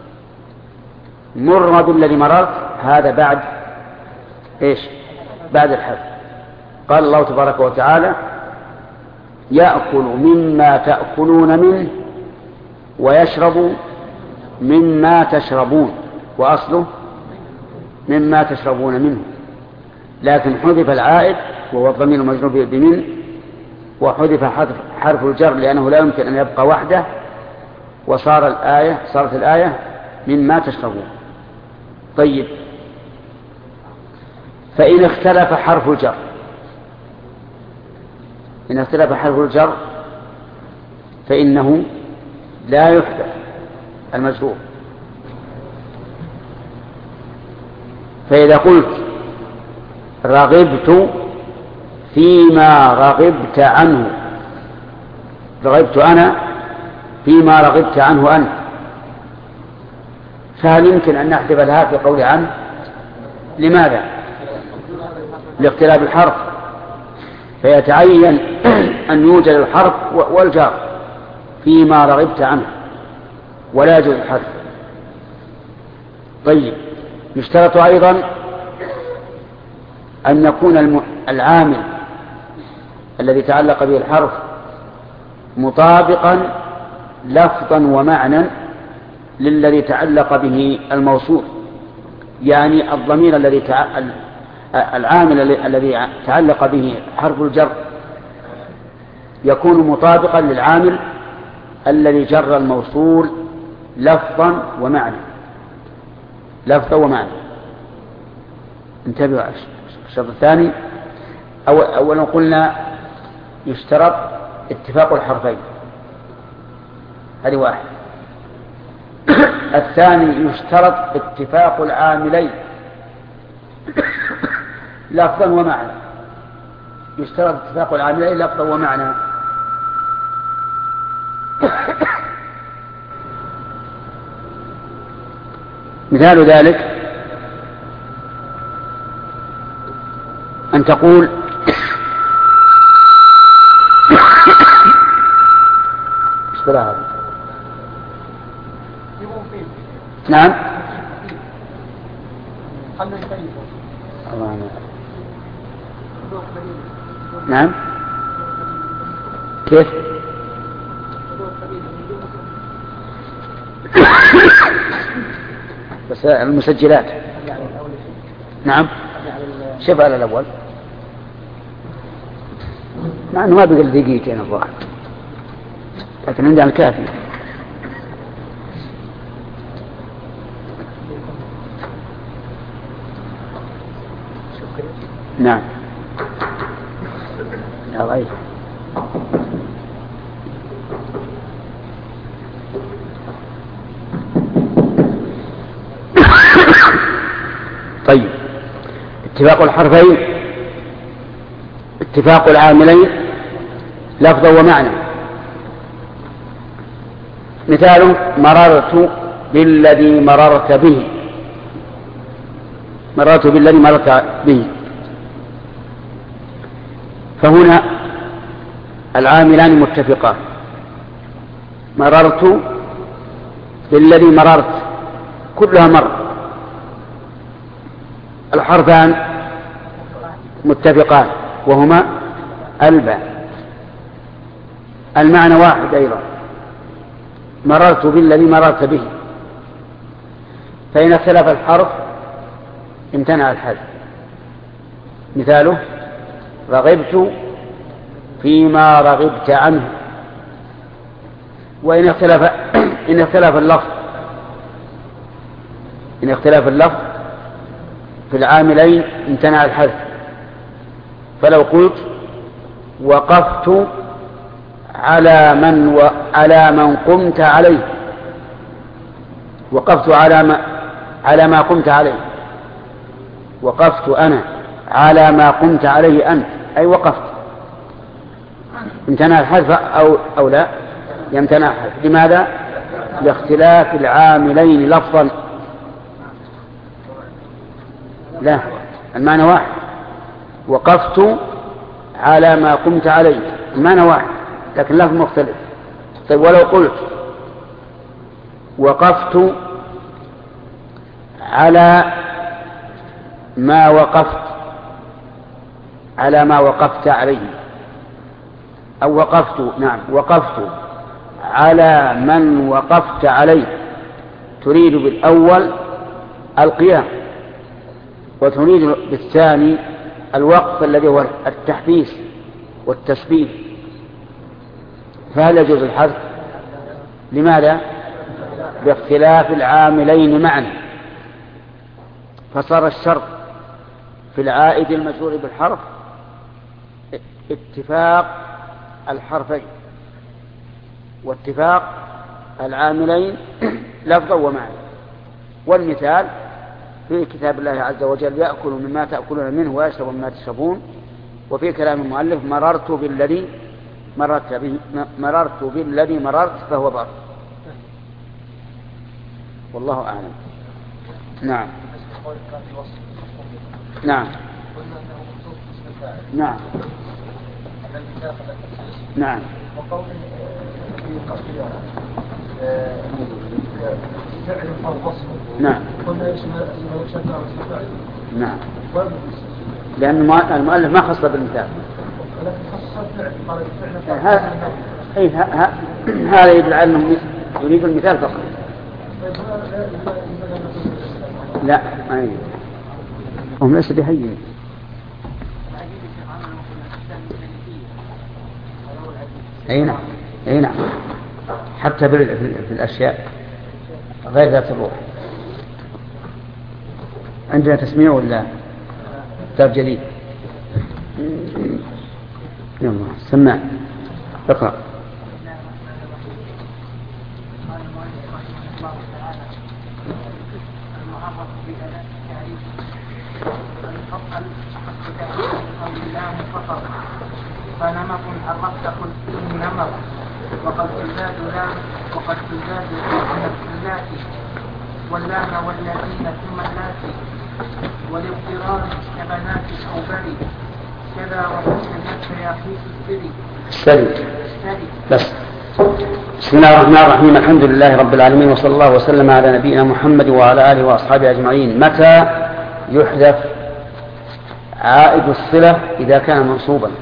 مر بالذي مررت هذا بعد إيش؟ بعد الحذف. قال الله تبارك وتعالى يأكل مما تأكلون منه ويشرب مما تشربون، وأصله مما تشربون منه، لكن حذف العائد وهو الضمير المجرور بمن، وحذف حرف الجر لأنه لا يمكن أن يبقى وحده، وصار الآية صارت الآية مما تشربون. طيب فإن اختلف حرف الجر، إن اختلف حرف الجر فإنه لا يحذف المجرور. فإذا قلت رغبت فيما رغبت عنه، رغبت أنا فيما رغبت عنه أنت، فهل يمكن أن نحذف الهاء في قول عنه؟ لماذا؟ لاختلاف الحرف، فيتعين أن يوجد الحرف والجار فيما رغبت عنه ولا يوجد الحرف. طيب يشترط أيضا أن يكون العامل الذي تعلق به الحرف مطابقا لفظا ومعنى للذي تعلق به الموصول، يعني الضمير الذي العامل الذي تعلق به حرف الجر يكون مطابقا للعامل الذي جر الموصول لفظا ومعنى، لفظا ومعنى. انتبهوا. الشرط الثاني أولا قلنا يشترط اتفاق الحرفين، هذه واحد. الثاني يشترط اتفاق العاملين لفظا ومعنى. يشترط اتفاق العاملين لفظا ومعنى. مثال ذلك أن تقول اشتراها. نعم نعم كيف بس المسجلات. نعم شوف على الأول مع أنه ما بقل دقيقتين الظاهر لكن عندنا الكافي. نعم يا غير طيب اتفاق الحرفين اتفاق العاملين لفظا ومعنى. مثال مررت بالذي مررت به. مررت بالذي مررت به فهنا العاملان متفقان. مررت بالذي مررت كلها مر. الحرفان متفقان وهما الباء. المعنى واحد أيضا مررت بالذي مررت به. فإن اختلف الحرف امتنع الحذف. مثاله رغبت فيما رغبت عنه. وإن اختلف إن اختلف اللفظ إن اختلف اللفظ في العاملين امتنع الحذف. فلو قلت وقفت على من وعلى من قمت عليه. وقفت على ما على ما قمت عليه. وقفت أنا على ما قمت عليه أنت أي وقفت. امتنع الحذف أو أو لا يمتنع الحذف. لماذا؟ لاختلاف العاملين لفظا. لا المعنى واحد. وقفت على ما قمت عليه المعنى واحد لكن لفظ مختلف. طيب ولو قلت وقفت على ما وقفت على ما وقفت عليه أو وقفت نعم وقفت على من وقفت عليه. تريد بالأول القيام وتريد بالثاني الوقف الذي هو التحبيس والتثبيت. فهل يجوز الحذف؟ لماذا؟ باختلاف العاملين معا. فصار الشرط في العائد المجرور بالحرف اتفاق الحرفين واتفاق العاملين لفظا ومعنى. والمثال في كتاب الله عز وجل يأكل مما تأكلون منه ويشرب مما تشربون. وفي كلام المؤلف مررت بالذي مررت به مررت بالذي مررت فهو ضرب. والله أعلم. نعم نعم نعم نعم نعم نعم لأن المؤلف ما خص بالمثال. هذا يدل على أنه يريد المثال فقط. لا ما يريد. هم ليس بحيين. أي نعم أي نعم حتى في الأشياء غير ذات الروح. عندنا تسميع ولا كتاب جديد؟ يلا سمع اقرأ. يعرف بتعريف أو اللام فقط. فنمط عرفته النمط وقد تزداد لام وقد تزداد اللاتي واللام والذين ثم اللاتي والاضطرار كبنات أو بري كذا وحسن النفس يقيس السري السري بس. بسم الله الرحمن الرحيم. الحمد لله رب العالمين وصلى الله وسلم على نبينا محمد وعلى آله وأصحابه أجمعين. متى يحذف عائد الصلة إذا كان منصوبا؟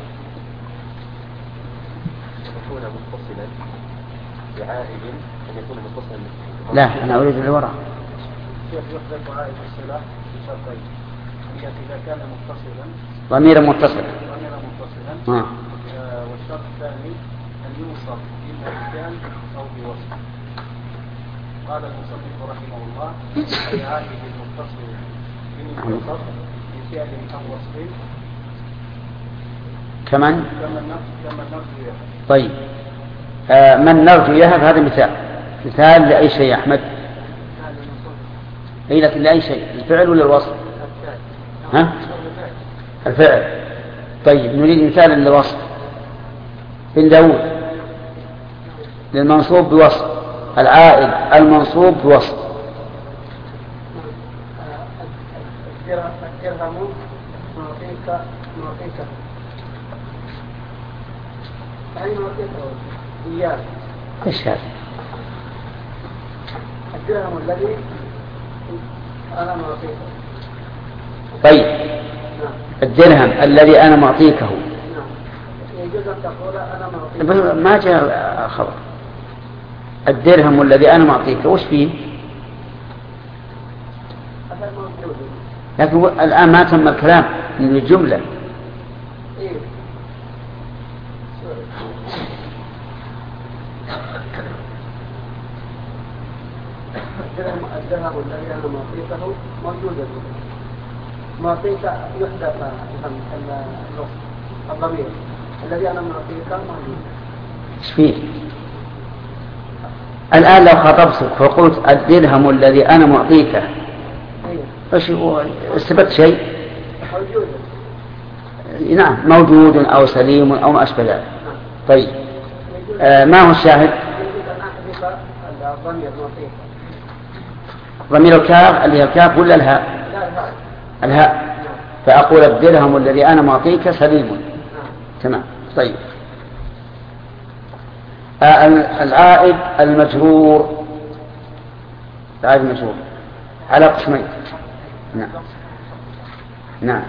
لا أنا أريد اللي وراء. يحذف عائد الصلة بشرطين: إذا كان متصلا ضميرا متصلا ضميرا متصلا آه. والشرط الثاني أن يوصف إما بكان أو بوصف. قال المصنف رحمه الله: العائد المتصل إن يوصف بفعل أو وصف كمن كمن نرجو يهب. طيب آه من نرجو يهب هذا مثال مثال لأي شيء يا أحمد؟ أي لكن لأي شيء، الفعل ولا الوصف؟ ها؟ الفعل. طيب نريد مثال للوصف. بن داود للمنصوب بوصف، العائد المنصوب بوصف. الدرهم نعطيك نعطيك أين نعطيك إياه؟ إيش هذا؟ الدرهم الذي أنا معطيكه. طيب الدرهم الذي أنا معطيكه. نعم. يجوز أن تقول أنا معطيكه. ما جاء خبر. الدرهم الذي أنا معطيكه وش فيه؟ لكن الآن ما تم الكلام من الجملة. إيه. الذهب الذي أنا معطيته موجود. معطيك يحدث الضمير الذي أنا معطيك موجود. ايش فيه؟ الآن لو خاطبتك فقلت الدرهم الذي أنا معطيك ايش هو؟ استفدت شيء؟ موجود. نعم موجود أو سليم أو ما أشبه ذلك. طيب آه ما هو الشاهد؟ يجوز أن أحذف الضمير معطيك. ضمير الكاف اللي هي الكاف ولا الهاء؟ لا الهاء. الهاء. فأقول الدرهم الذي أنا معطيك سليم. تمام. طيب آه العائد المجرور. العائد المجرور على قسمين. نعم نعم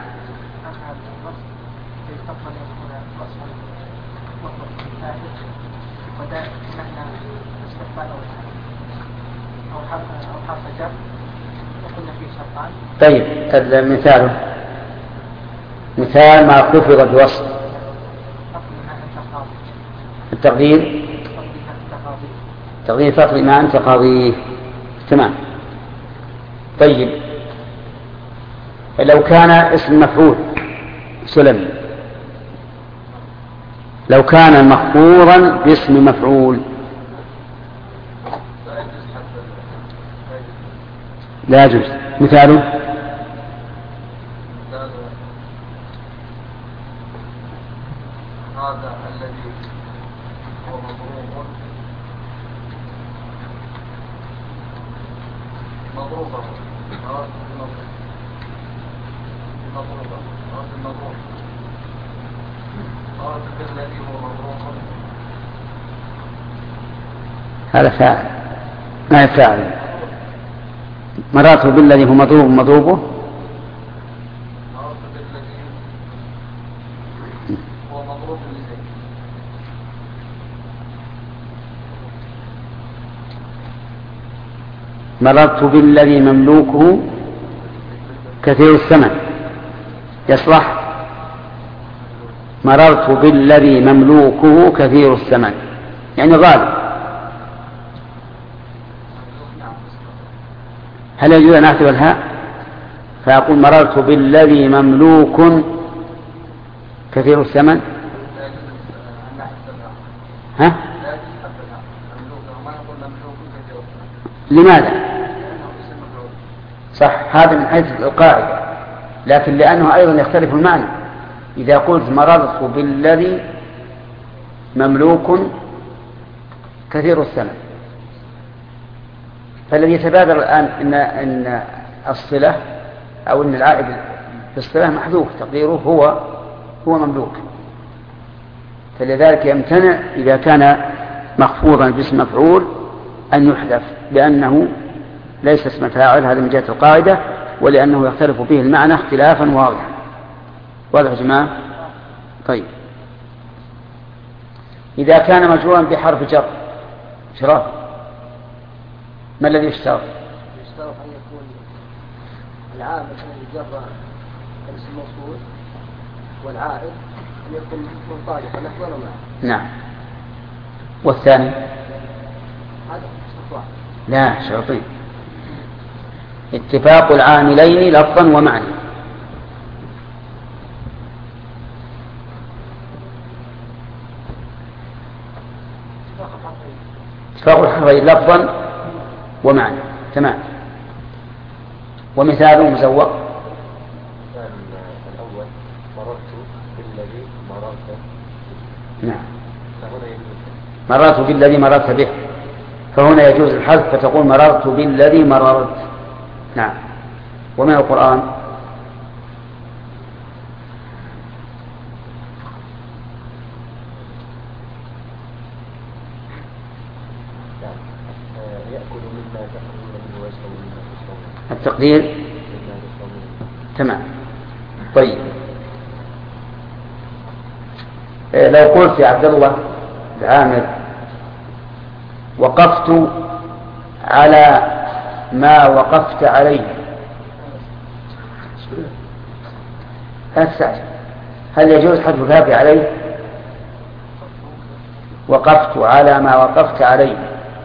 طيب المثال مثال ما كفر بوصف التقدير تقدير فقر ما أنت قاضيه. تمام. طيب لو كان اسم مفعول سلم، لو كان مخبورا باسم مفعول لا يجوز. مثاله هذا الذي هو مضروب مضروبا مرات المضروب مضروبا مرات المضروب مرات الذي هو مضروب. هذا فاعل ما يفعل. مرات بالذي هو مضروب مضروبه مررت بالذي مملوكه كثير الثمن يصلح. مررت بالذي مملوكه كثير الثمن يعني غالب. هل يجوز أن أكتب الهاء فأقول مررت بالذي مملوك كثير الثمن؟ ها؟ لماذا؟ صح، هذا من حيث القاعدة، لكن لأنه أيضا يختلف المعنى. إذا قلت مررت بالذي مملوك كثير الثمن، فالذي يتبادر الآن إن, إن الصلة أو إن العائد بالصلة محذوف، تقديره هو هو مملوك، فلذلك يمتنع إذا كان مخفوضا باسم مفعول أن يحذف، لأنه ليس اسم فاعل، هذا من جهة القاعدة، ولأنه يختلف به المعنى اختلافا واضحا. واضح يا جماعة؟ طيب، إذا كان مجرورا بحرف جر شرط، ما الذي يشترط؟ يشترط أن يكون العامل الذي جر الاسم الموصول والعائد أن يكون منطلقا لفظا ومعنى. نعم. والثاني؟ هذا شرط واحد. لا، شرطين: اتفاق العاملين لفظا ومعنى. اتفاق الحرفين لفظا ومعنى، تمام. ومثاله مزوق. الأول مررت بالذي مررت. نعم. مررت بالذي مررت به، فهنا يجوز الحذف، فتقول مررت بالذي مررت. نعم. ومن القرآن؟ التقدير تمام. طيب، لو قلت يا عبد الله العامر وقفت على ما وقفت عليه، هل يجوز حذف الكاف عليه؟ وقفت على ما وقفت عليه.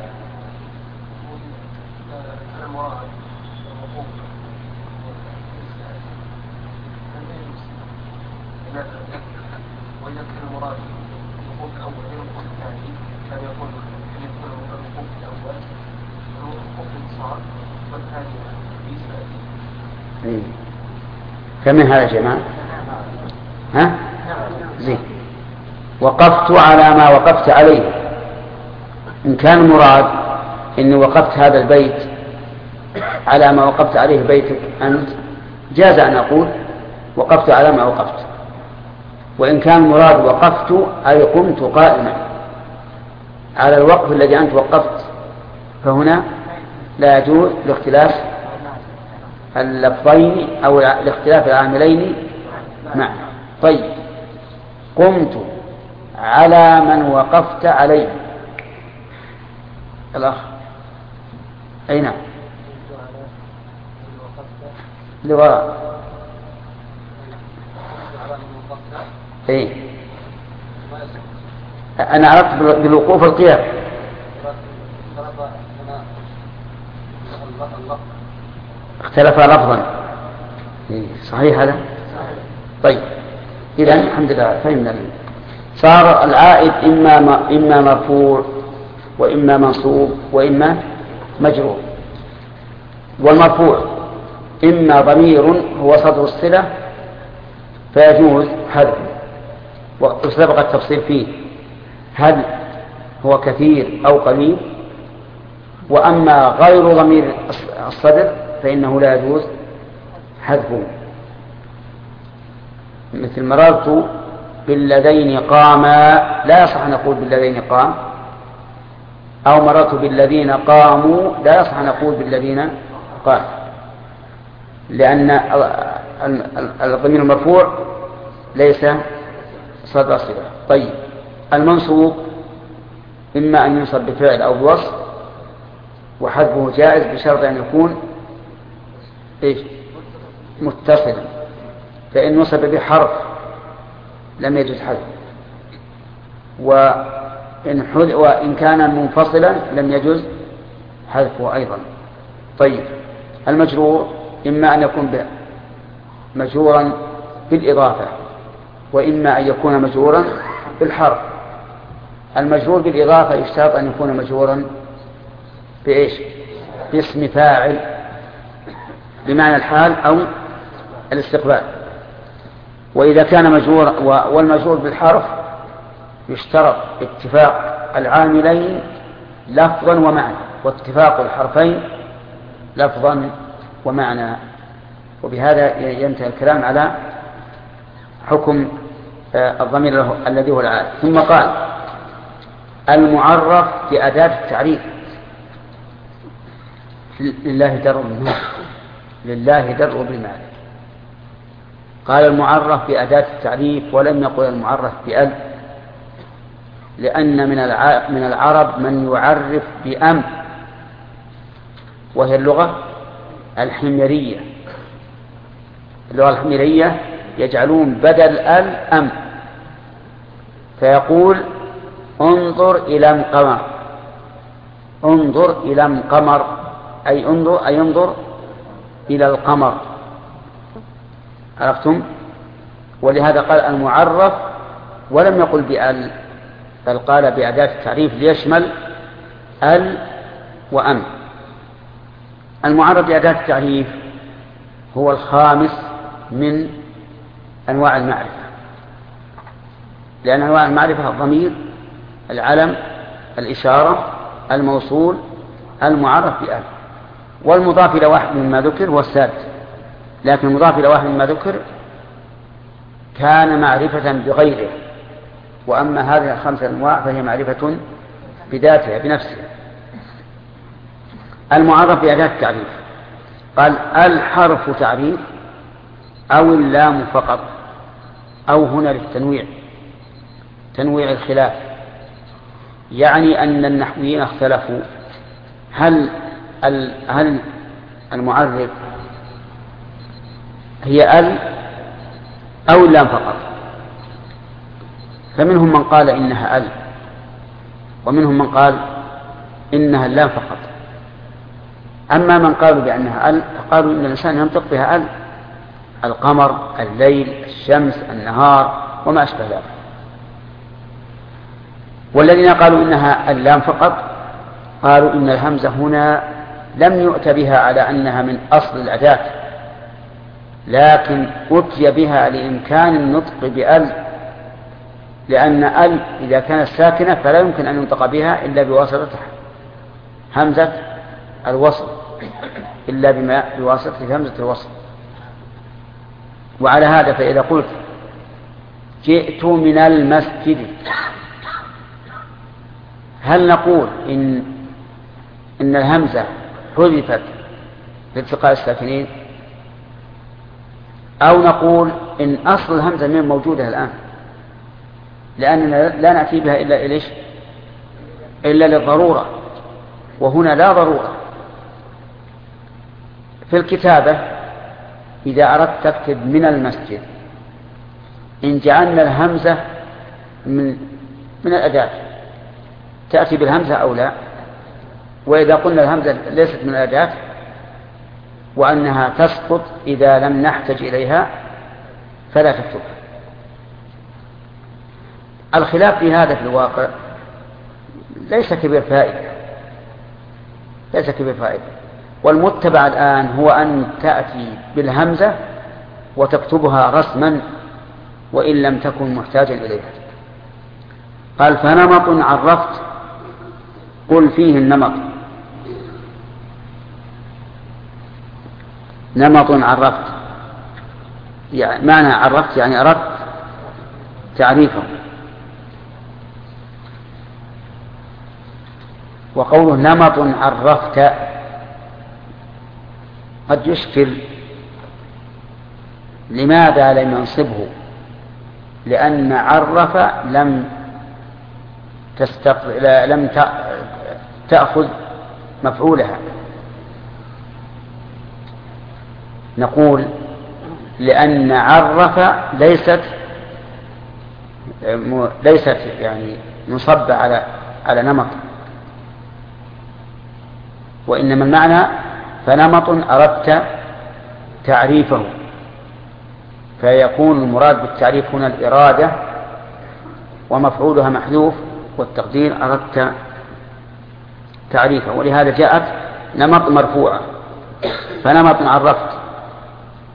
كم هذا يا جماعة؟ ها؟ زين. وقفت على ما وقفت عليه، إن كان مراد إني وقفت هذا البيت على ما وقفت عليه بيتك أنت، جاز أن أقول وقفت على ما وقفت. وإن كان مراد وقفت أي قمت قائما على الوقف الذي أنت وقفت، فهنا لا يجوز لاختلاف اللفظين أو لاختلاف العاملين معا. طيب، قمت على من وقفت عليه. الأخ أين؟ لوراء. إيه؟ أنا عرفت بالوقوف القيام. اختلف لفظا. إيه صحيح هذا؟ طيب، إذا الحمد لله فهمنا. صار العائد إما إما مرفوع وإما منصوب وإما مجرور. والمرفوع إما ضمير هو صدر الصلة فيجوز حذفه، وسبق التفصيل فيه هل هو كثير أو قليل. وأما غير ضمير الصدر فإنه لا يجوز حذفه، مثل مررت بالذين قاما، لا يصح أن نقول بالذين قام، أو مررت بالذين قاموا، لا يصح أن نقول بالذين قام، لأن الضمير المرفوع ليس صدر الصلة. طيب، المنصوب إما أن ينصب بفعل أو بوصف، وحذفه جائز بشرط أن يكون إيش؟ متصلا، فإن نصب بحرف لم يجوز حذفه، وإن, وإن كان منفصلا لم يجوز حذفه أيضا. طيب، المجرور إما أن يكون مجرورا بالإضافة، وإما أن يكون مجرورا بالحرف. المجرور بالإضافة يشترط أن يكون مجرورا بإيش؟ باسم فاعل، بمعنى الحال أو الاستقبال. وإذا كان مجرور والمجرور بالحرف يشترط اتفاق العاملين لفظا ومعنى، واتفاق الحرفين لفظا ومعنى. وبهذا ينتهي الكلام على حكم الضمير الذي هو العائد. ثم قال المعرف بأداة التعريف. لله در بالمال، لله در بالمال. قال المعرف بأداة التعريف ولم يقل المعرف بأل، لأن من العرب من يعرف بأم، وهي اللغة الحميرية. اللغة الحميرية يجعلون بدل ال أم، فيقول انظر إلى القمر، انظر إلى القمر، أي انظر أي انظر إلى القمر. عرفتم؟ ولهذا قال المعرف ولم يقل بأل، بل قال بأداة التعريف ليشمل ال وأم. المعرف بأداة التعريف هو الخامس من أنواع المعرفة، لأن أنواع المعرفة الضمير، العلم، الإشارة، الموصول، المعرف بأل. والمضاف إلى واحد مما ذكر هو السادس، لكن المضاف إلى واحد مما ذكر كان معرفة بغيره، وأما هذه الخمسة أنواع فهي معرفة بذاتها بنفسها. المعرف بأداة التعريف قال الحرف تعريف أو اللام فقط، أو هنا للتنويع، تنويع الخلاف، يعني أن النحويين اختلفوا هل هل المعرف هي ال أو اللام فقط. فمنهم من قال إنها ال، ومنهم من قال إنها اللام فقط. أما من قالوا بأنها ال فقالوا إن الإنسان ينطق بها ال، القمر، الليل، الشمس، النهار، وما أشبه ذلك. والذين قالوا إنها اللام فقط قالوا إن الهمزة هنا لم يؤت بها على أنها من أصل الأداة، لكن أتي بها لإمكان النطق بأل، لأن أل إذا كانت ساكنة فلا يمكن أن ينطق بها إلا بواسطة همزة الوصل، إلا بما بواسطة همزة الوصل. وعلى هذا فإذا قلت جئت من المسجد، هل نقول إن إن الهمزة حذفت لالتقاء الساكنين، أو نقول إن أصل الهمزة من موجودة الآن، لأننا لا نأتي بها إلا إليش إلا للضرورة، وهنا لا ضرورة. في الكتابة إذا أردت تكتب من المسجد، إن جعلنا الهمزة من من الأداة تأتي بالهمزة أو لا؟ وإذا قلنا الهمزة ليست من الأداة وأنها تسقط إذا لم نحتج إليها فلا تكتبها. الخلاف في هذا في الواقع ليس كبير فائدة، ليس كبير فائدة. والمتبع الآن هو أن تأتي بالهمزة وتكتبها رسما وإن لم تكن محتاجا إليها. قال فنمط عرفت قل فيه النمط. نمط عرفت يعني معنى عرفت يعني أردت تعريفه. وقوله نمط عرفت قد يشكل، لماذا لم ينصبه؟ لأن عرف لم تستق... لم تأخذ مفعولها. نقول لأن عرف ليست ليست يعني مصبة على على نمط، وإنما المعنى فنمط أردت تعريفه، فيكون المراد بالتعريف هنا الإرادة ومفعولها محذوف، والتقدير أردت تعريفه. ولهذا جاءت نمط مرفوعة. فنمط عرفت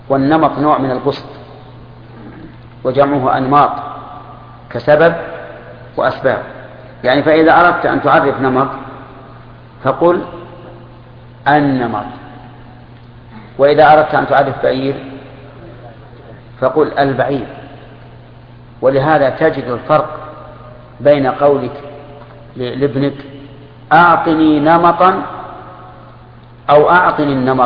والنمط نوع من البسط، وجمعه أنماط كسبب وأسباب. يعني فإذا أردت أن تعرف نمط فقل النمط، وإذا أردت أن تعرف بعير فقل البعير. ولهذا تجد الفرق بين قولك لابنك أعطني نمطا أو أعطني النمط.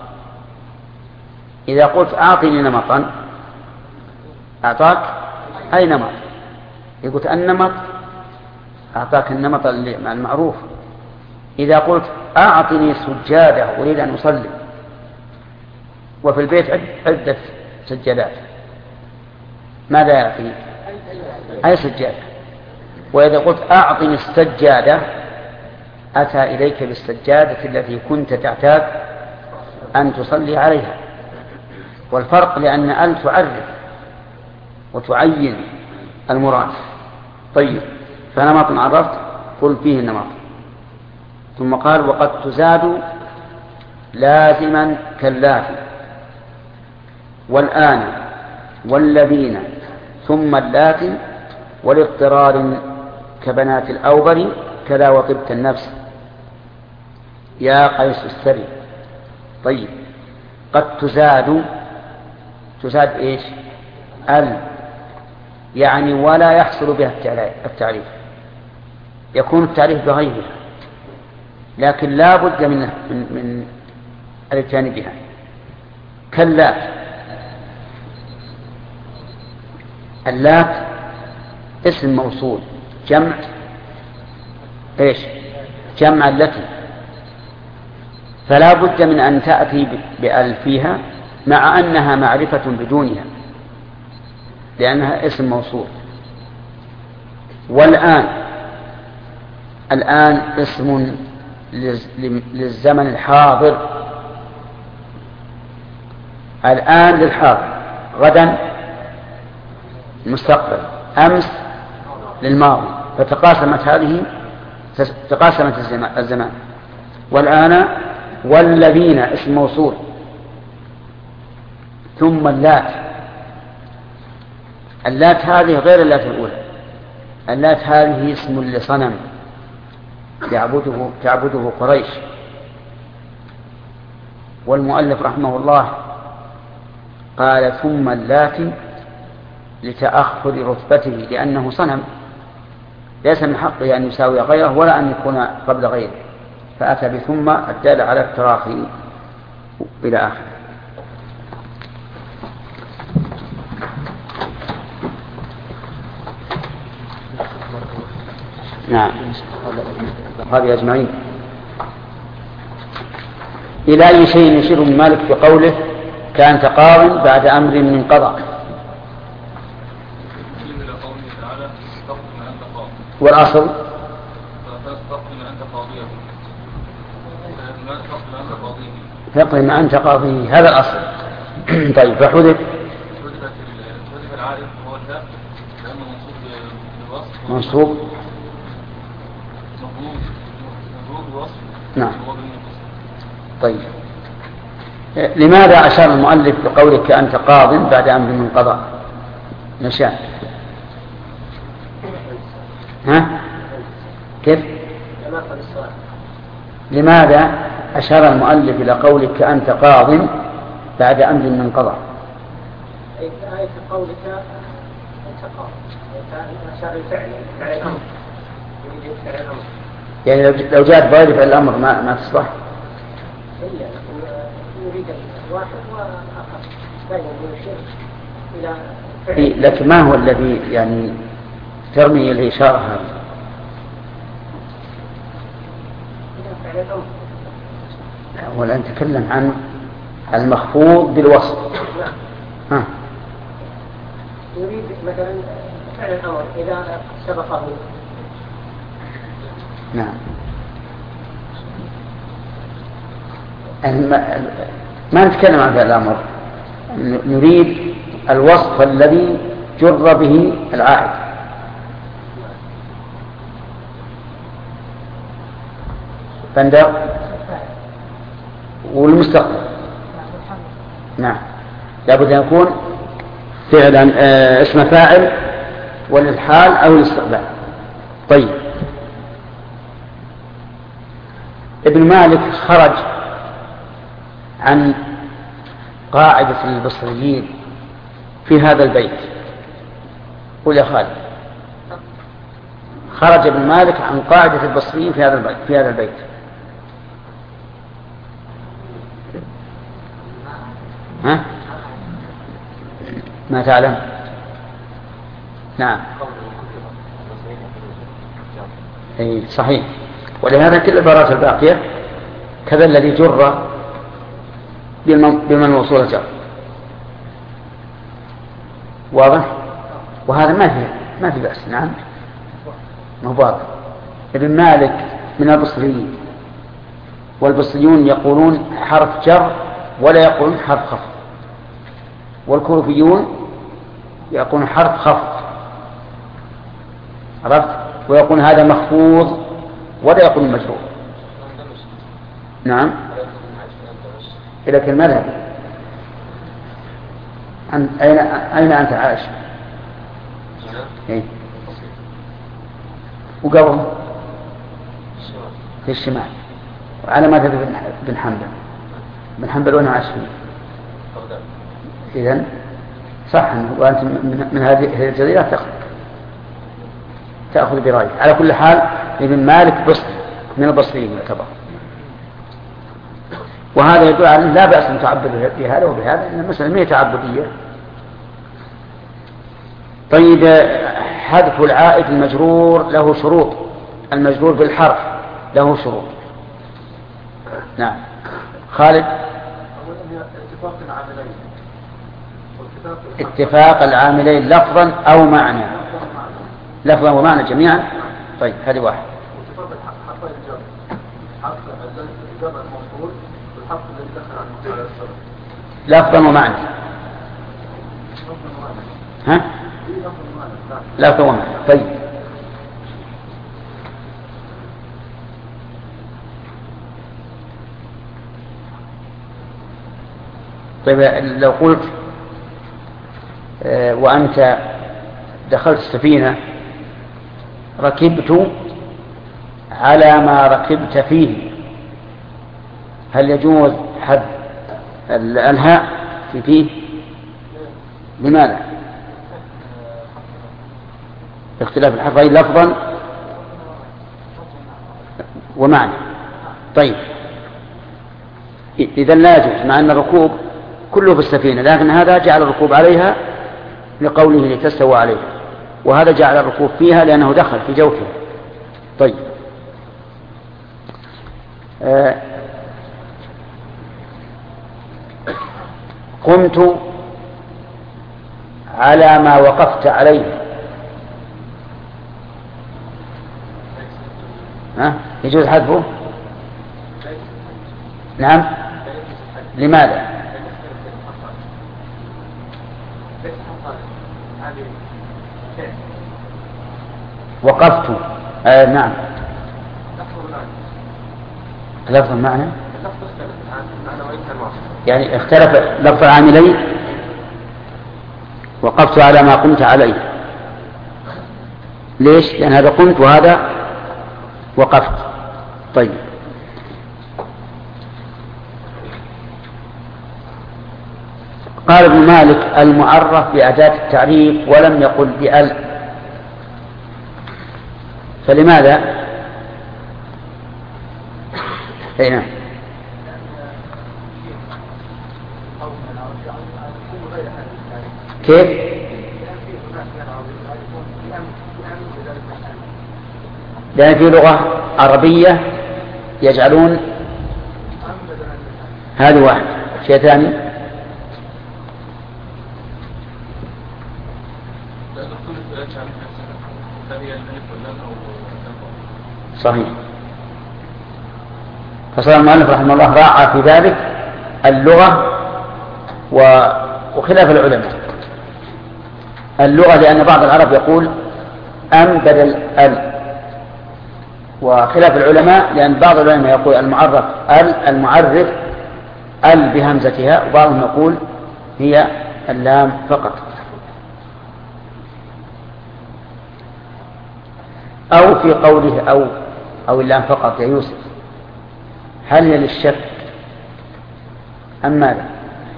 إذا قلت أعطني نمطا أعطاك أي نمط، إذا قلت النمط أعطاك النمط المعروف. إذا قلت أعطني سجادة أريد أن أصلي، وفي البيت عدة سجادات، ماذا يعطي؟ أي سجادة. وإذا قلت أعطني السجادة أتى إليك بالسجادة التي كنت تعتاد أن تصلي عليها. والفرق لأن أل تعرف وتعين المراد. طيب، فنمط عرفت قل فيه النمط. ثم قال وقد تزاد لازما كاللافي والآن والذين ثم اللاتي والاضطرار كبنات الأوبر كذا وطبت النفس يا قيس السري. طيب، قد تزاد تزاد إيش؟ ال، يعني ولا يحصل بها التعريف، يكون التعريف بغيرها، لكن لا بد من من, من الاتيان بها. كاللات، اللات اسم موصول جمع ايش؟ جمع التي، فلا بد من أن تأتي بأل فيها مع أنها معرفة بدونها لأنها اسم موصول. والآن، الآن اسم للزمن الحاضر، الآن للحاضر، غدا المستقبل، أمس للماضي، فتقاسمت هذه تقاسمت الزمان. والآن والذين اسم موصول، ثم اللات. اللات هذه غير اللات الأولى، اللات هذه اسم لصنم تعبده, تعبده قريش. والمؤلف رحمه الله قال ثم اللات لتأخر رتبته، لأنه صنم ليس من حقه أن يساوي غيره ولا أن يكون قبل غيره، فأتى بثم الدالة على التراخي إلى آخره. نعم، هذه أجمعين. إلى أي شيء يشير من مالك في قوله كأنت قاض بعد أمر من قضاء؟ والأصل فاقضي ما أنت قاضيه، هذا الأصل. طيب، فحذف منصوب. نعم. طيب، لماذا أشار المؤلف بقولك أنت قاض بعد أمر من قضاء؟ نشاء ها؟ كيف؟ لماذا أشار المؤلف إلى قولك أنت قاض بعد أمر من قضاء؟ أي في قولك أنت قاض أشار الفعل فعل الأمر، يريد فعل الأمر. يعني لو جاءت بغير فعل الأمر ما ما تصلح؟ إلا يريد الواحد والآخر دائما يشير إلى فعل. لكن ما هو الذي يعني ترمي الإشارة هذه؟ فعل الأمر. ولا نتكلم عن المخفوض بالوصف. نعم. يريد مثلا فعل الأمر إذا سبقه. نعم. ما نتكلم عن فعل الأمر، نريد الوصف الذي جر به العائد. فندق والمستقبل. نعم. لابد أن يكون فعلا آه اسم فاعل وللحال أو الاستقبال. طيب، ابن مالك خرج عن قاعدة البصريين في هذا البيت. قل يا خالد. خرج ابن مالك عن قاعدة البصريين في هذا البيت في هذا البيت ها؟ ما تعلم؟ نعم، أي صحيح. ولهذا كل العبارات الباقية كذا الذي جر بمن وصول جر. واضح؟ وهذا ما في ما في بأس. نعم، مبارك. ابن مالك من البصريين، والبصريون يقولون حرف جر ولا يقولون حرف خفض، والكوفيون يقولون حرف خفض، عرفت؟ ويقولون هذا مخفوض ولا يقولون مجرور. نعم، إلى كالمذهب. أين أين أنت عايش؟ إيه؟ وقبل في الشمال، وعلى ما تدري بن حنبل. بن حنبل وين عاش فيه؟ إذن صح، وأنت من هذه الجزيرة تأخذ تأخذ برأيه. على كل حال ابن مالك بصري من البصريين يعتبر، وهذا يدل على لا بأس أن تعبد بهذا وبهذا، إن المسألة ما هي تعبدية. طيب، حذف العائد المجرور له شروط. المجرور بالحرف له شروط. نعم، خالد. اتفاق العاملين لفظا أو معنى. لفظا ومعنى جميعا. طيب، هذه واحد. لفظا ومعنى. ها؟ لفظا ومعنى. طيب، طيب لو قلت آه وأنت دخلت السفينة ركبت على ما ركبت فيه، هل يجوز حذف الهاء في فيه؟ لماذا؟ اختلاف الحرفين لفظا ومعنى. طيب، إذن لا يجوز، مع أن الركوب كله في السفينة، لكن هذا جعل الركوب عليها لقوله لتستوى عليها، وهذا جعل الركوب فيها لأنه دخل في جوفها. طيب، آه قمت على ما وقفت عليه، ها؟ يجوز حذفه؟ نعم. لماذا؟ وقفت. آه نعم، لفظ المعنى يعني اختلف لفظ العاملين. وقفت على ما قمت عليه، ليش؟ لأن هذا قمت وهذا وقفت. طيب، قال ابن مالك المعرف بأداة التعريف ولم يقل بأل، فلماذا؟ أي نعم. كيف؟ لأن في لغة عربية يجعلون هذه واحد. شيء ثاني، صحيح. فصار المؤلف رحمه الله راعى في ذلك اللغة وخلاف العلماء. اللغة لأن بعض العرب يقول أم بدل ال، وخلاف العلماء لأن بعض العلماء يقول المعرف ال المعرف ال بهمزتها، وبعضهم يقول هي اللام فقط. أو في قوله أو أو اللام فقط يا يوسف، هل هي للشك أم ماذا؟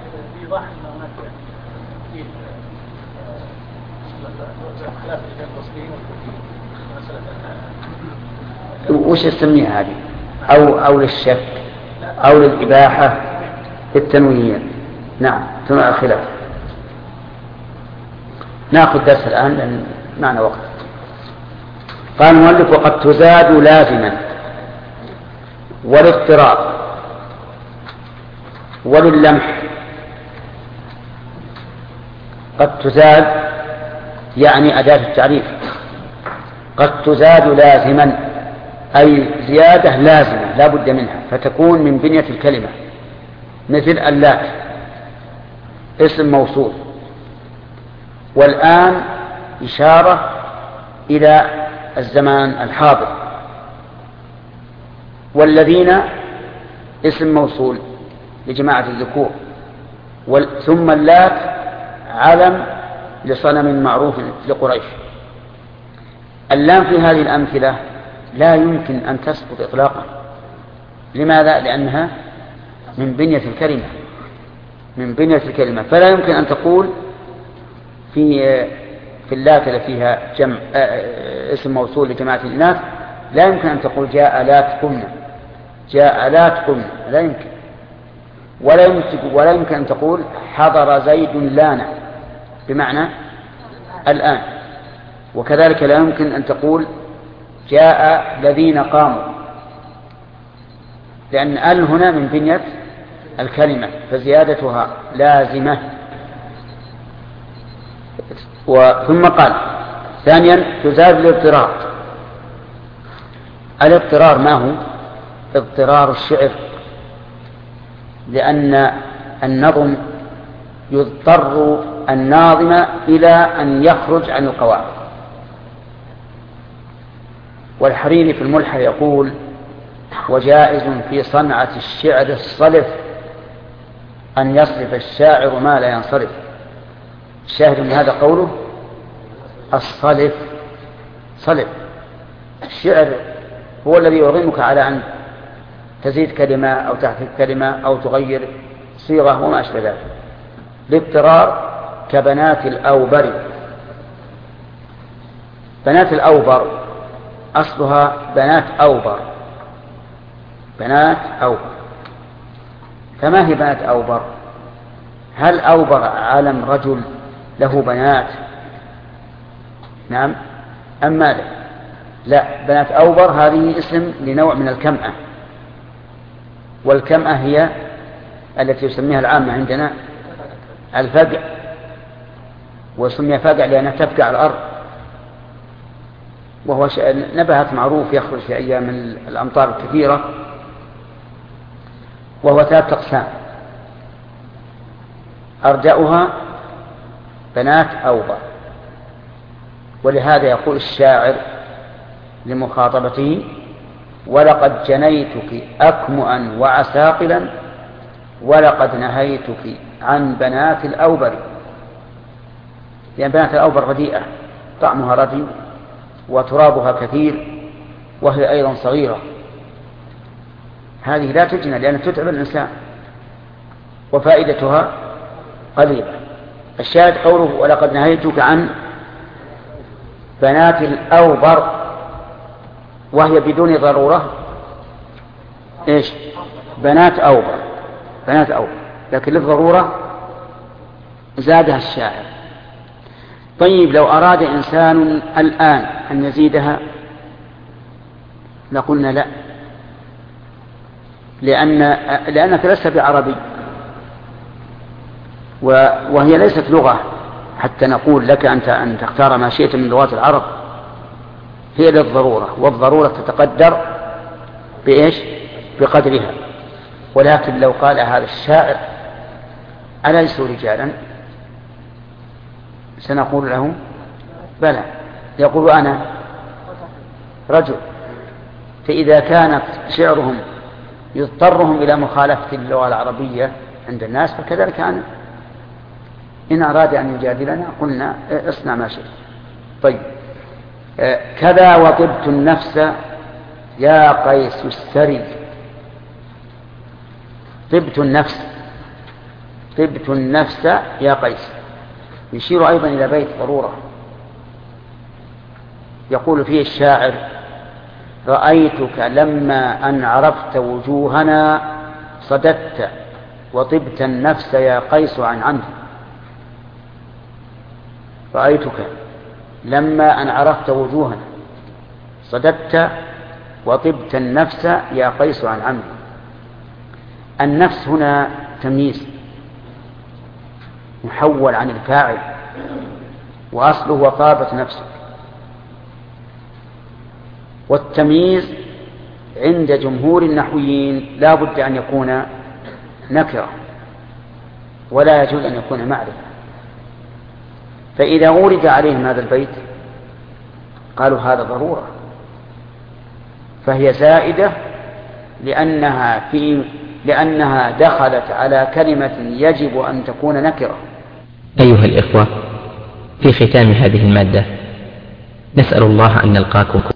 وش يسميها هذه؟ أو أو للشك أو للإباحة التنوينية. نعم تنوع الخلاف. نأخذ درس الآن لأن معنا وقت. قال المؤلف وقد تزاد لازما والاضطرار وللمح. قد تزاد يعني أداة التعريف، قد تزاد لازما أي زيادة لازمة لا بد منها، فتكون من بنية الكلمة، مثل اللات اسم موصول، والآن إشارة إلى الزمان الحاضر، والذين اسم موصول لجماعة الذكور، ثم اللات علم لصنم معروف لقريش. اللام في هذه الأمثلة لا يمكن أن تسقط إطلاقا. لماذا؟ لأنها من بنية الكلمة، من بنية الكلمة، فلا يمكن أن تقول في في اللات التي فيها جمع اسم موصول لجماعة الإناث، لا يمكن أن تقول جاء لات قمنا، جاء لات قمنا، لا يمكن. ولا يمكن ولا يمكن أن تقول حضر زيد لانا بمعنى الآن. وكذلك لا يمكن أن تقول جاء الذين قاموا، لأن ال هنا من بنية الكلمة فزيادتها لازمة. ثم قال ثانيا تزاد الاضطرار. الاضطرار ما هو؟ اضطرار الشعر، لأن النظم يضطر الناظم إلى أن يخرج عن القواعد. والحريري في الملحة يقول وجائز في صنعة الشعر الصلف أن يصرف الشاعر ما لا ينصرف. الشاهد من هذا قوله الصلف، صلف الشعر هو الذي يرغمك على أن تزيد كلمة أو تحذف كلمة أو تغير صيغة وما أشبه ذلك. الاضطرار كبنات الأوبر. بنات الأوبر أصلها بنات أوبر، بنات أوبر. فما هي بنات أوبر؟ هل أوبر عالم رجل له بنات؟ نعم أم ماذا؟ لا، بنات أوبر هذه اسم لنوع من الكمأة، والكمأة هي التي يسميها العامة عندنا الفقع، وسمي فقع لأنها تفقع الأرض، وهو نبات معروف يخرج في أيام الأمطار الكثيرة، وهو ثلاث أقسام: أرجأها بنات أوبر. ولهذا يقول الشاعر لمخاطبته ولقد جنيتك أكمؤا وعساقلا ولقد نهيتك عن بنات الأوبر. لأن بنات الأوبر رديئة، طعمها ردي وترابها كثير وهي أيضا صغيرة، هذه لا تجنى لأنها تتعب الإنسان وفائدتها قليلة. الشاهد قوله ولقد نهيتك عن بنات الأوبر، وهي بدون ضرورة إيش؟ بنات أوبر، بنات أوبر، لكن للضرورة زادها الشاعر. طيب لو أراد إنسان الآن أن يزيدها لقلنا لا، لأن لأنك لست بعربي، وهي ليست لغة حتى نقول لك أنت أن تختار ما شئت من لغات العرب، هي للضرورة، والضرورة تتقدر بإيش؟ بقدرها. ولكن لو قال هذا الشاعر أليسوا رجالا سنقول له بلى، يقول أنا رجل. فإذا كانت شعرهم يضطرهم إلى مخالفة اللغة العربية عند الناس فكذلك أنا. إن أراد أن يجادلنا قلنا اصنع ما شئت. طيب كذا وطبت النفس يا قيس السري. طبت النفس طبت النفس يا قيس يشير أيضا إلى بيت ضرورة يقول فيه الشاعر: رأيتك لما أن عرفت وجوهنا صددت وطبت النفس يا قيس عن عنه. رأيتك لما أن عرفت وجوهنا صددت وطبت النفس يا قيس عن عنه. النفس هنا تمييز محول عن الفاعل، وأصله وطابت نفسه. والتمييز عند جمهور النحويين لا بد أن يكون نكرة ولا يجوز أن يكون معرفة. فإذا أورد عليهم هذا البيت قالوا هذا ضرورة، فهي زائدة لأنها, في لأنها دخلت على كلمة يجب أن تكون نكرة. أيها الإخوة، في ختام هذه المادة نسأل الله أن نلقاكم